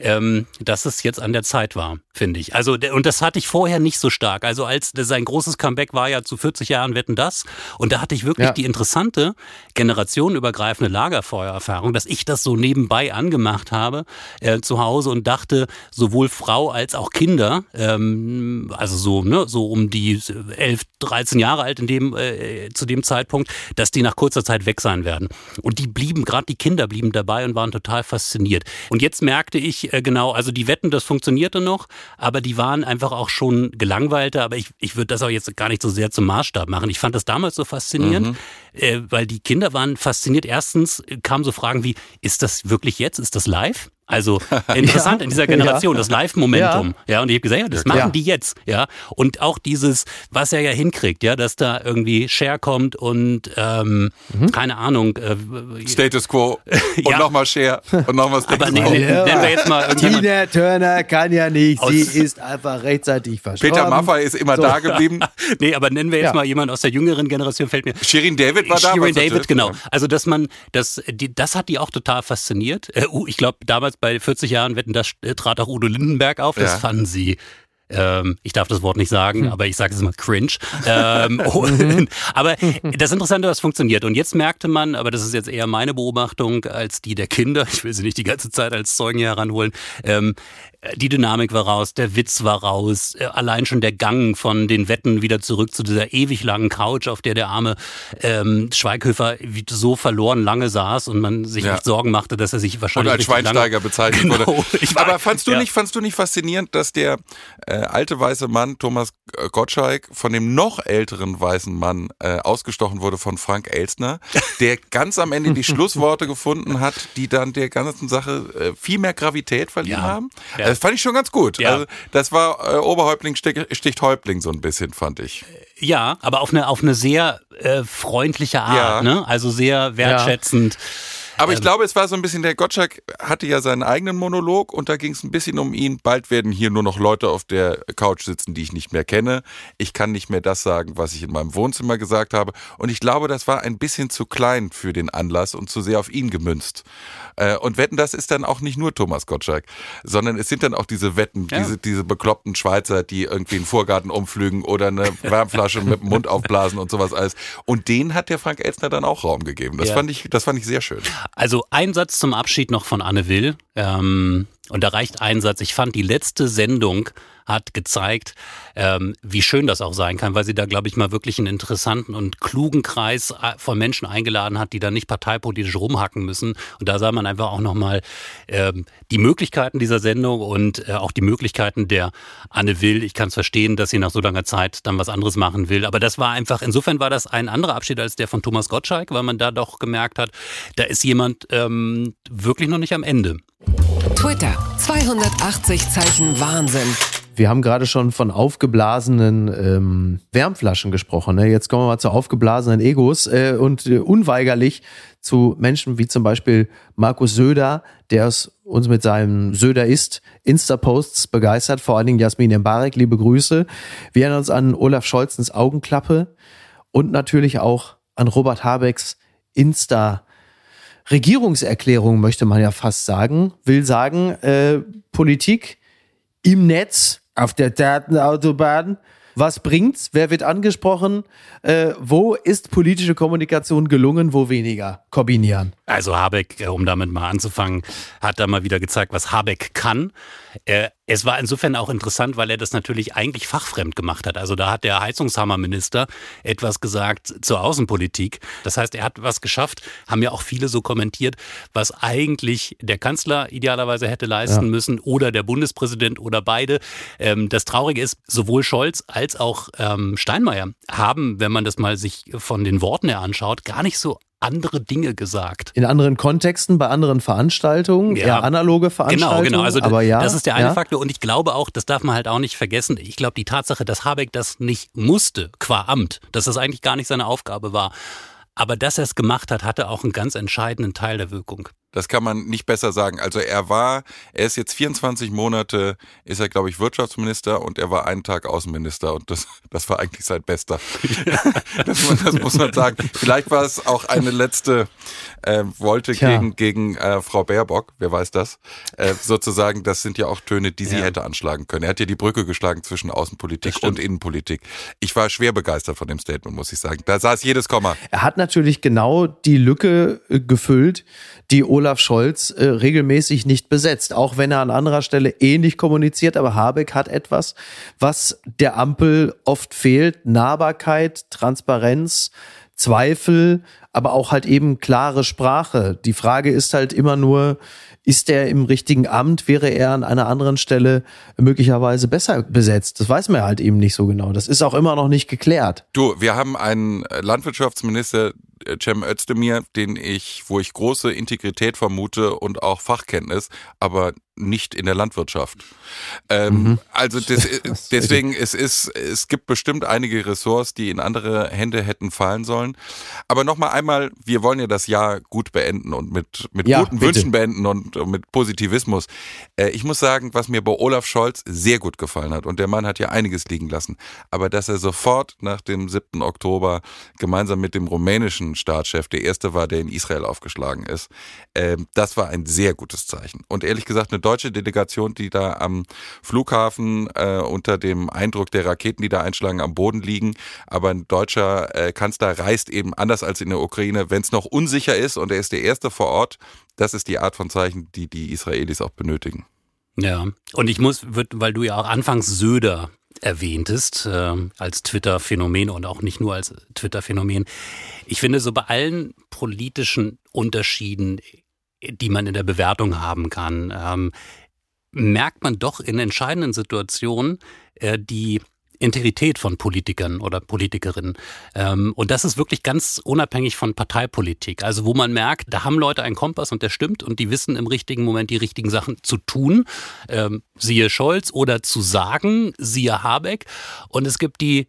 Speaker 3: dass es jetzt an der Zeit war, finde ich. Also, und das hatte ich vorher nicht so stark. Also sein großes Comeback war ja zu 40 Jahren Wetten, dass. Und da hatte ich wirklich die interessante, generationenübergreifende Lagerfeuererfahrung, dass ich das so nebenbei angemacht habe zu Hause und dachte, sowohl Frau als auch Kinder, also so um die 11, 13 Jahre alt zu dem Zeitpunkt, dass die nach kurzer Zeit weg sein werden. Und gerade die Kinder blieben dabei und waren total fasziniert. Und jetzt merkte ich also die Wetten, das funktionierte noch, aber die waren einfach auch schon gelangweilter. Aber ich würde das auch jetzt gar nicht so sehr zum Maßstab machen. Ich fand das damals so faszinierend, weil die Kinder waren fasziniert. Erstens kamen so Fragen wie, ist das wirklich jetzt? Ist das live? Also interessant in dieser Generation, das Live-Momentum. Ja, und ich habe gesagt, das machen die jetzt. Ja, und auch dieses, was er ja hinkriegt, dass da irgendwie Cher kommt und keine Ahnung.
Speaker 4: Status Quo und nochmal Cher und nochmal Status Quo.
Speaker 3: Aber nennen wir jetzt mal
Speaker 1: Tina Turner kann ja nicht, sie ist einfach rechtzeitig verstorben.
Speaker 4: Peter Maffay ist immer da geblieben.
Speaker 3: Nee, aber nennen wir jetzt mal jemanden aus der jüngeren Generation, fällt mir.
Speaker 4: Shirin David war da.
Speaker 3: Shirin David, genau. Also das hat die auch total fasziniert. Ich glaube, damals bei 40 Jahren Wetten, das trat auch Udo Lindenberg auf. Das fanden sie, ich darf das Wort nicht sagen, aber ich sage es mal cringe. Aber das Interessante, was funktioniert. Und jetzt merkte man, aber das ist jetzt eher meine Beobachtung als die der Kinder, ich will sie nicht die ganze Zeit als Zeugen hier heranholen, die Dynamik war raus, der Witz war raus, allein schon der Gang von den Wetten wieder zurück zu dieser ewig langen Couch, auf der der arme Schweighöfer so verloren lange saß und man sich nicht Sorgen machte, dass er sich wahrscheinlich
Speaker 4: und als Schweinsteiger bezeichnet wurde. Aber fandst du nicht faszinierend, dass der alte weiße Mann Thomas Gottschalk von dem noch älteren weißen Mann ausgestochen wurde von Frank Elstner, der ganz am Ende die Schlussworte gefunden hat, die dann der ganzen Sache viel mehr Gravität verliehen haben? Das fand ich schon ganz gut. Ja. Also, das war Oberhäuptling sticht Häuptling so ein bisschen, fand ich.
Speaker 3: Ja, aber auf eine sehr freundliche Art, ne? Also sehr wertschätzend.
Speaker 4: Aber ich glaube, es war so ein bisschen, der Gottschalk hatte ja seinen eigenen Monolog und da ging es ein bisschen um ihn. Bald werden hier nur noch Leute auf der Couch sitzen, die ich nicht mehr kenne. Ich kann nicht mehr das sagen, was ich in meinem Wohnzimmer gesagt habe. Und ich glaube, das war ein bisschen zu klein für den Anlass und zu sehr auf ihn gemünzt. Und Wetten, das ist dann auch nicht nur Thomas Gottschalk, sondern es sind dann auch diese Wetten, diese bekloppten Schweizer, die irgendwie einen Vorgarten umflügen oder eine Wärmflasche mit dem Mund aufblasen und sowas alles. Und denen hat der Frank Elstner dann auch Raum gegeben. Das fand ich sehr schön.
Speaker 3: Also ein Satz zum Abschied noch von Anne Will. Und da reicht ein Satz. Ich fand, die letzte Sendung hat gezeigt, wie schön das auch sein kann, weil sie da, glaube ich, mal wirklich einen interessanten und klugen Kreis von Menschen eingeladen hat, die da nicht parteipolitisch rumhacken müssen. Und da sah man einfach auch nochmal die Möglichkeiten dieser Sendung und auch die Möglichkeiten der Anne Will. Ich kann es verstehen, dass sie nach so langer Zeit dann was anderes machen will. Aber das war einfach, insofern war das ein anderer Abschied als der von Thomas Gottschalk, weil man da doch gemerkt hat, da ist jemand wirklich noch nicht am Ende.
Speaker 2: Twitter, 280 Zeichen Wahnsinn.
Speaker 1: Wir haben gerade schon von aufgeblasenen Wärmflaschen gesprochen. Ne? Jetzt kommen wir mal zu aufgeblasenen Egos und unweigerlich zu Menschen wie zum Beispiel Markus Söder, der uns mit seinem Söder ist Insta-Posts begeistert, vor allen Dingen Jasmin Embarek, liebe Grüße. Wir erinnern uns an Olaf Scholzens Augenklappe und natürlich auch an Robert Habecks Regierungserklärung, möchte man ja fast sagen, will sagen, Politik im Netz, auf der Datenautobahn. Was bringt's? Wer wird angesprochen? Wo ist politische Kommunikation gelungen, wo weniger? Kombinieren.
Speaker 3: Also Habeck, um damit mal anzufangen, hat da mal wieder gezeigt, was Habeck kann. Es war insofern auch interessant, weil er das natürlich eigentlich fachfremd gemacht hat. Also da hat der Heizungshammerminister etwas gesagt zur Außenpolitik. Das heißt, er hat was geschafft, haben ja auch viele so kommentiert, was eigentlich der Kanzler idealerweise hätte leisten müssen oder der Bundespräsident oder beide. Das Traurige ist, sowohl Scholz als auch Steinmeier haben, wenn man das mal sich von den Worten her anschaut, gar nicht so andere Dinge gesagt.
Speaker 1: In anderen Kontexten, bei anderen Veranstaltungen, eher analoge Veranstaltungen.
Speaker 3: Genau. Also das ist der eine Faktor. Und ich glaube auch, das darf man halt auch nicht vergessen, ich glaube, die Tatsache, dass Habeck das nicht musste, qua Amt, dass das eigentlich gar nicht seine Aufgabe war, aber dass er es gemacht hat, hatte auch einen ganz entscheidenden Teil der Wirkung.
Speaker 4: Das kann man nicht besser sagen. Also er ist jetzt 24 Monate, ist er, glaube ich, Wirtschaftsminister und er war einen Tag Außenminister und das war eigentlich sein Bester. Das muss man sagen. Vielleicht war es auch eine letzte Wolte gegen Frau Baerbock, wer weiß das. Sozusagen, das sind ja auch Töne, die sie hätte anschlagen können. Er hat ja die Brücke geschlagen zwischen Außenpolitik und Innenpolitik. Ich war schwer begeistert von dem Statement, muss ich sagen. Da saß jedes Komma.
Speaker 1: Er hat natürlich genau die Lücke gefüllt, die Olaf Scholz regelmäßig nicht besetzt, auch wenn er an anderer Stelle ähnlich kommuniziert, aber Habeck hat etwas, was der Ampel oft fehlt, Nahbarkeit, Transparenz, Zweifel, aber auch halt eben klare Sprache. Die Frage ist halt immer nur, ist er im richtigen Amt, wäre er an einer anderen Stelle möglicherweise besser besetzt? Das weiß man halt eben nicht so genau. Das ist auch immer noch nicht geklärt.
Speaker 4: Du, wir haben einen Landwirtschaftsminister, Cem Özdemir, wo ich große Integrität vermute und auch Fachkenntnis, aber nicht in der Landwirtschaft. Also deswegen, es gibt bestimmt einige Ressorts, die in andere Hände hätten fallen sollen. Aber nochmal einmal, wir wollen ja das Jahr gut beenden und mit guten Wünschen beenden und mit Positivismus. Ich muss sagen, was mir bei Olaf Scholz sehr gut gefallen hat, und der Mann hat ja einiges liegen lassen, aber dass er sofort nach dem 7. Oktober gemeinsam mit dem rumänischen Staatschef, der erste war, der in Israel aufgeschlagen ist, das war ein sehr gutes Zeichen. Und ehrlich gesagt, eine deutsche Delegation, die da am Flughafen unter dem Eindruck der Raketen, die da einschlagen, am Boden liegen, aber ein deutscher Kanzler reist eben anders als in der Ukraine, wenn es noch unsicher ist und er ist der Erste vor Ort. Das ist die Art von Zeichen, die die Israelis auch benötigen.
Speaker 3: Ja, und weil du ja auch anfangs Söder erwähntest, als Twitter-Phänomen und auch nicht nur als Twitter-Phänomen. Ich finde, so bei allen politischen Unterschieden, die man in der Bewertung haben kann, merkt man doch in entscheidenden Situationen die Integrität von Politikern oder Politikerinnen. Und das ist wirklich ganz unabhängig von Parteipolitik. Also wo man merkt, da haben Leute einen Kompass und der stimmt und die wissen im richtigen Moment die richtigen Sachen zu tun. Siehe Scholz, oder zu sagen, siehe Habeck. Und es gibt die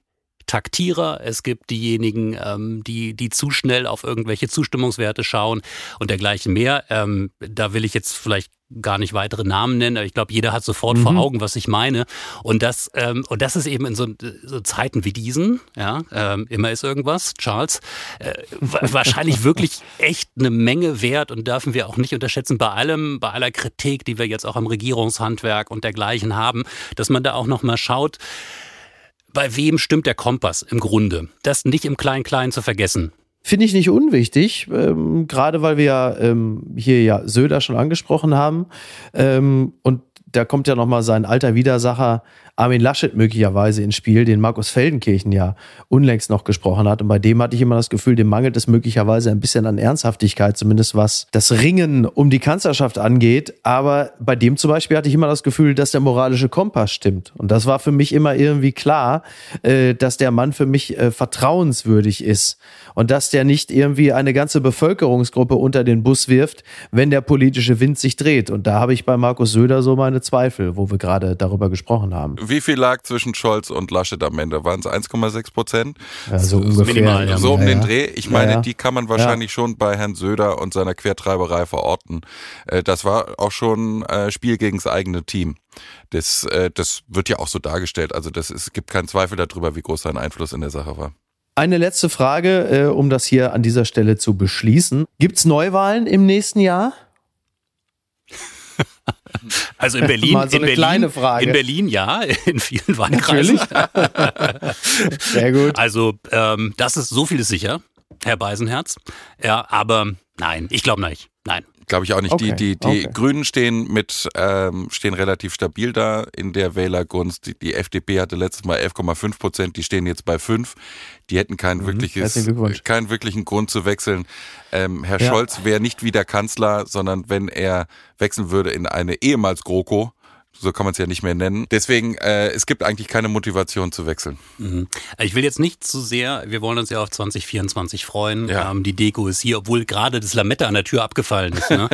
Speaker 3: Taktierer, es gibt diejenigen, die zu schnell auf irgendwelche Zustimmungswerte schauen und dergleichen mehr. Da will ich jetzt vielleicht gar nicht weitere Namen nennen, aber ich glaube, jeder hat sofort vor Augen, was ich meine. Und das ist eben in so Zeiten wie diesen, ja, immer ist irgendwas, Charles, wahrscheinlich wirklich echt eine Menge wert und dürfen wir auch nicht unterschätzen bei aller Kritik, die wir jetzt auch am Regierungshandwerk und dergleichen haben, dass man da auch nochmal schaut, bei wem stimmt der Kompass im Grunde? Das nicht im Klein-Klein zu vergessen.
Speaker 1: Finde ich nicht unwichtig, gerade weil wir ja hier ja Söder schon angesprochen haben. Und da kommt ja nochmal sein alter Widersacher Armin Laschet möglicherweise ins Spiel, den Markus Feldenkirchen ja unlängst noch gesprochen hat. Und bei dem hatte ich immer das Gefühl, dem mangelt es möglicherweise ein bisschen an Ernsthaftigkeit, zumindest was das Ringen um die Kanzlerschaft angeht. Aber bei dem zum Beispiel hatte ich immer das Gefühl, dass der moralische Kompass stimmt. Und das war für mich immer irgendwie klar, dass der Mann für mich vertrauenswürdig ist. Und dass der nicht irgendwie eine ganze Bevölkerungsgruppe unter den Bus wirft, wenn der politische Wind sich dreht. Und da habe ich bei Markus Söder so meine Zweifel, wo wir gerade darüber gesprochen haben.
Speaker 4: Wie viel lag zwischen Scholz und Laschet am Ende? Waren es 1,6%?
Speaker 1: Ja, so ungefähr.
Speaker 3: Minimal,
Speaker 4: so um den Dreh. Ich meine, die kann man wahrscheinlich schon bei Herrn Söder und seiner Quertreiberei verorten. Das war auch schon Spiel gegen das eigene Team. Das wird ja auch so dargestellt. Also es gibt keinen Zweifel darüber, wie groß sein Einfluss in der Sache war.
Speaker 1: Eine letzte Frage, um das hier an dieser Stelle zu beschließen. Gibt's Neuwahlen im nächsten Jahr?
Speaker 3: Also in Berlin,
Speaker 1: mal so eine kleine Frage.
Speaker 3: In Berlin ja, in vielen Wahlkreisen.
Speaker 1: Sehr gut.
Speaker 3: Also so viel ist sicher, Herr Beisenherz. Ja, aber nein, ich glaube nicht. Nein.
Speaker 4: Glaube ich auch nicht.
Speaker 1: Okay,
Speaker 4: die Grünen stehen relativ stabil da in der Wählergunst. Die FDP hatte letztes Mal 11,5%, die stehen jetzt bei 5%. Die hätten keinen wirklichen Grund zu wechseln. Herr Scholz wäre nicht wieder Kanzler, sondern wenn er wechseln würde in eine ehemals GroKo, so kann man es ja nicht mehr nennen. Deswegen, es gibt eigentlich keine Motivation zu wechseln.
Speaker 3: Ich will jetzt nicht zu sehr, wir wollen uns ja auf 2024 freuen.
Speaker 4: Ja.
Speaker 3: Die Deko ist hier, obwohl gerade das Lametta an der Tür abgefallen ist. Ne?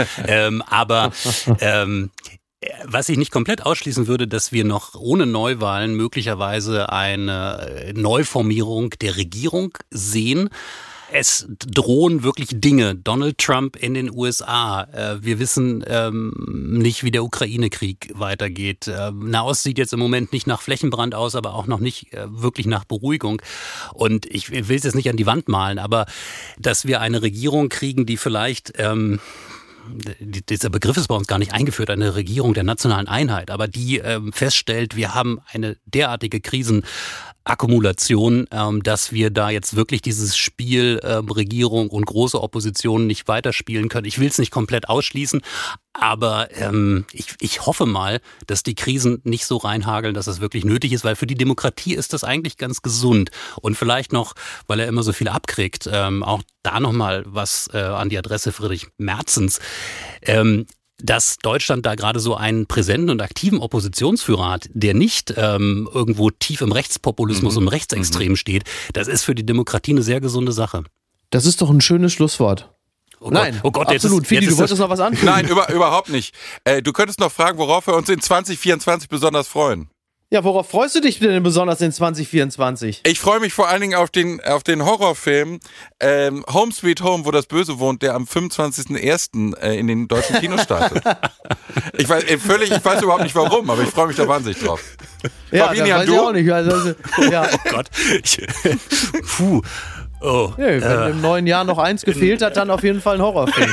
Speaker 3: Was ich nicht komplett ausschließen würde, dass wir noch ohne Neuwahlen möglicherweise eine Neuformierung der Regierung sehen. Es drohen wirklich Dinge. Donald Trump in den USA. Wir wissen nicht, wie der Ukraine-Krieg weitergeht. Nahost sieht jetzt im Moment nicht nach Flächenbrand aus, aber auch noch nicht wirklich nach Beruhigung. Und ich will es jetzt nicht an die Wand malen, aber dass wir eine Regierung kriegen, die vielleicht... dieser Begriff ist bei uns gar nicht eingeführt, eine Regierung der nationalen Einheit, aber die feststellt, wir haben eine derartige Krisenakkumulation, dass wir da jetzt wirklich dieses Spiel Regierung und große Opposition nicht weiterspielen können. Ich will es nicht komplett ausschließen, aber ich hoffe mal, dass die Krisen nicht so reinhageln, dass es wirklich nötig ist, weil für die Demokratie ist das eigentlich ganz gesund. Und vielleicht noch, weil er immer so viel abkriegt, auch da nochmal was an die Adresse Friedrich Merzens, dass Deutschland da gerade so einen präsenten und aktiven Oppositionsführer hat, der nicht irgendwo tief im Rechtspopulismus und Rechtsextrem steht, das ist für die Demokratie eine sehr gesunde Sache.
Speaker 1: Das ist doch ein schönes Schlusswort.
Speaker 3: Nein,
Speaker 1: absolut. Fidi, du wolltest noch was anfügen?
Speaker 4: Nein, überhaupt nicht. Du könntest noch fragen, worauf wir uns in 2024 besonders freuen.
Speaker 1: Ja, worauf freust du dich denn besonders in 2024?
Speaker 4: Ich freue mich vor allen Dingen auf den Horrorfilm Home Sweet Home, wo das Böse wohnt, der am 25.01. In den deutschen Kinos startet. Ich weiß überhaupt nicht warum, aber ich freue mich da wahnsinnig drauf.
Speaker 1: Ja, das weiß ich auch nicht. Ja.
Speaker 3: Oh Gott. Puh. Oh,
Speaker 1: nee, wenn im neuen Jahr noch eins gefehlt hat, dann auf jeden Fall ein Horrorfilm.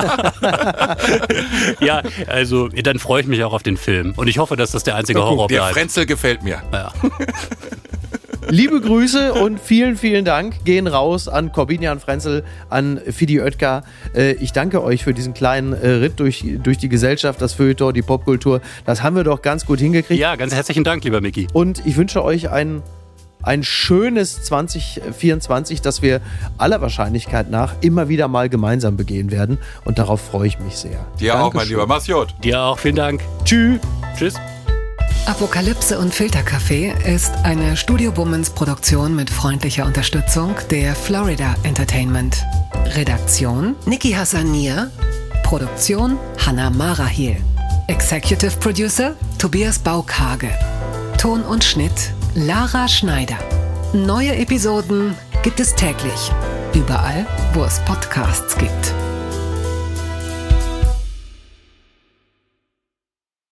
Speaker 3: Ja, also dann freue ich mich auch auf den Film. Und ich hoffe, dass das der einzige Horror bleibt.
Speaker 4: Der Frenzel gefällt mir.
Speaker 3: Ja.
Speaker 1: Liebe Grüße und vielen, vielen Dank gehen raus an Korbinian Frenzel, an Fidi Oetker. Ich danke euch für diesen kleinen Ritt durch die Gesellschaft, das Feuilleton, die Popkultur. Das haben wir doch ganz gut hingekriegt.
Speaker 3: Ja, ganz herzlichen Dank, lieber Micky.
Speaker 1: Und ich wünsche euch ein schönes 2024, das wir aller Wahrscheinlichkeit nach immer wieder mal gemeinsam begehen werden. Und darauf freue ich mich sehr.
Speaker 4: Dir Dankeschön. Auch, mein Lieber. Mach's gut.
Speaker 3: Dir auch. Vielen Dank.
Speaker 1: Tschüss.
Speaker 3: Tschüss.
Speaker 2: Apokalypse und Filterkaffee ist eine Studio Bummens Produktion mit freundlicher Unterstützung der Florida Entertainment. Redaktion Niki Hassania. Produktion Hanna Marahiel. Executive Producer Tobias Baukage. Ton und Schnitt Lara Schneider. Neue Episoden gibt es täglich. Überall, wo es Podcasts gibt.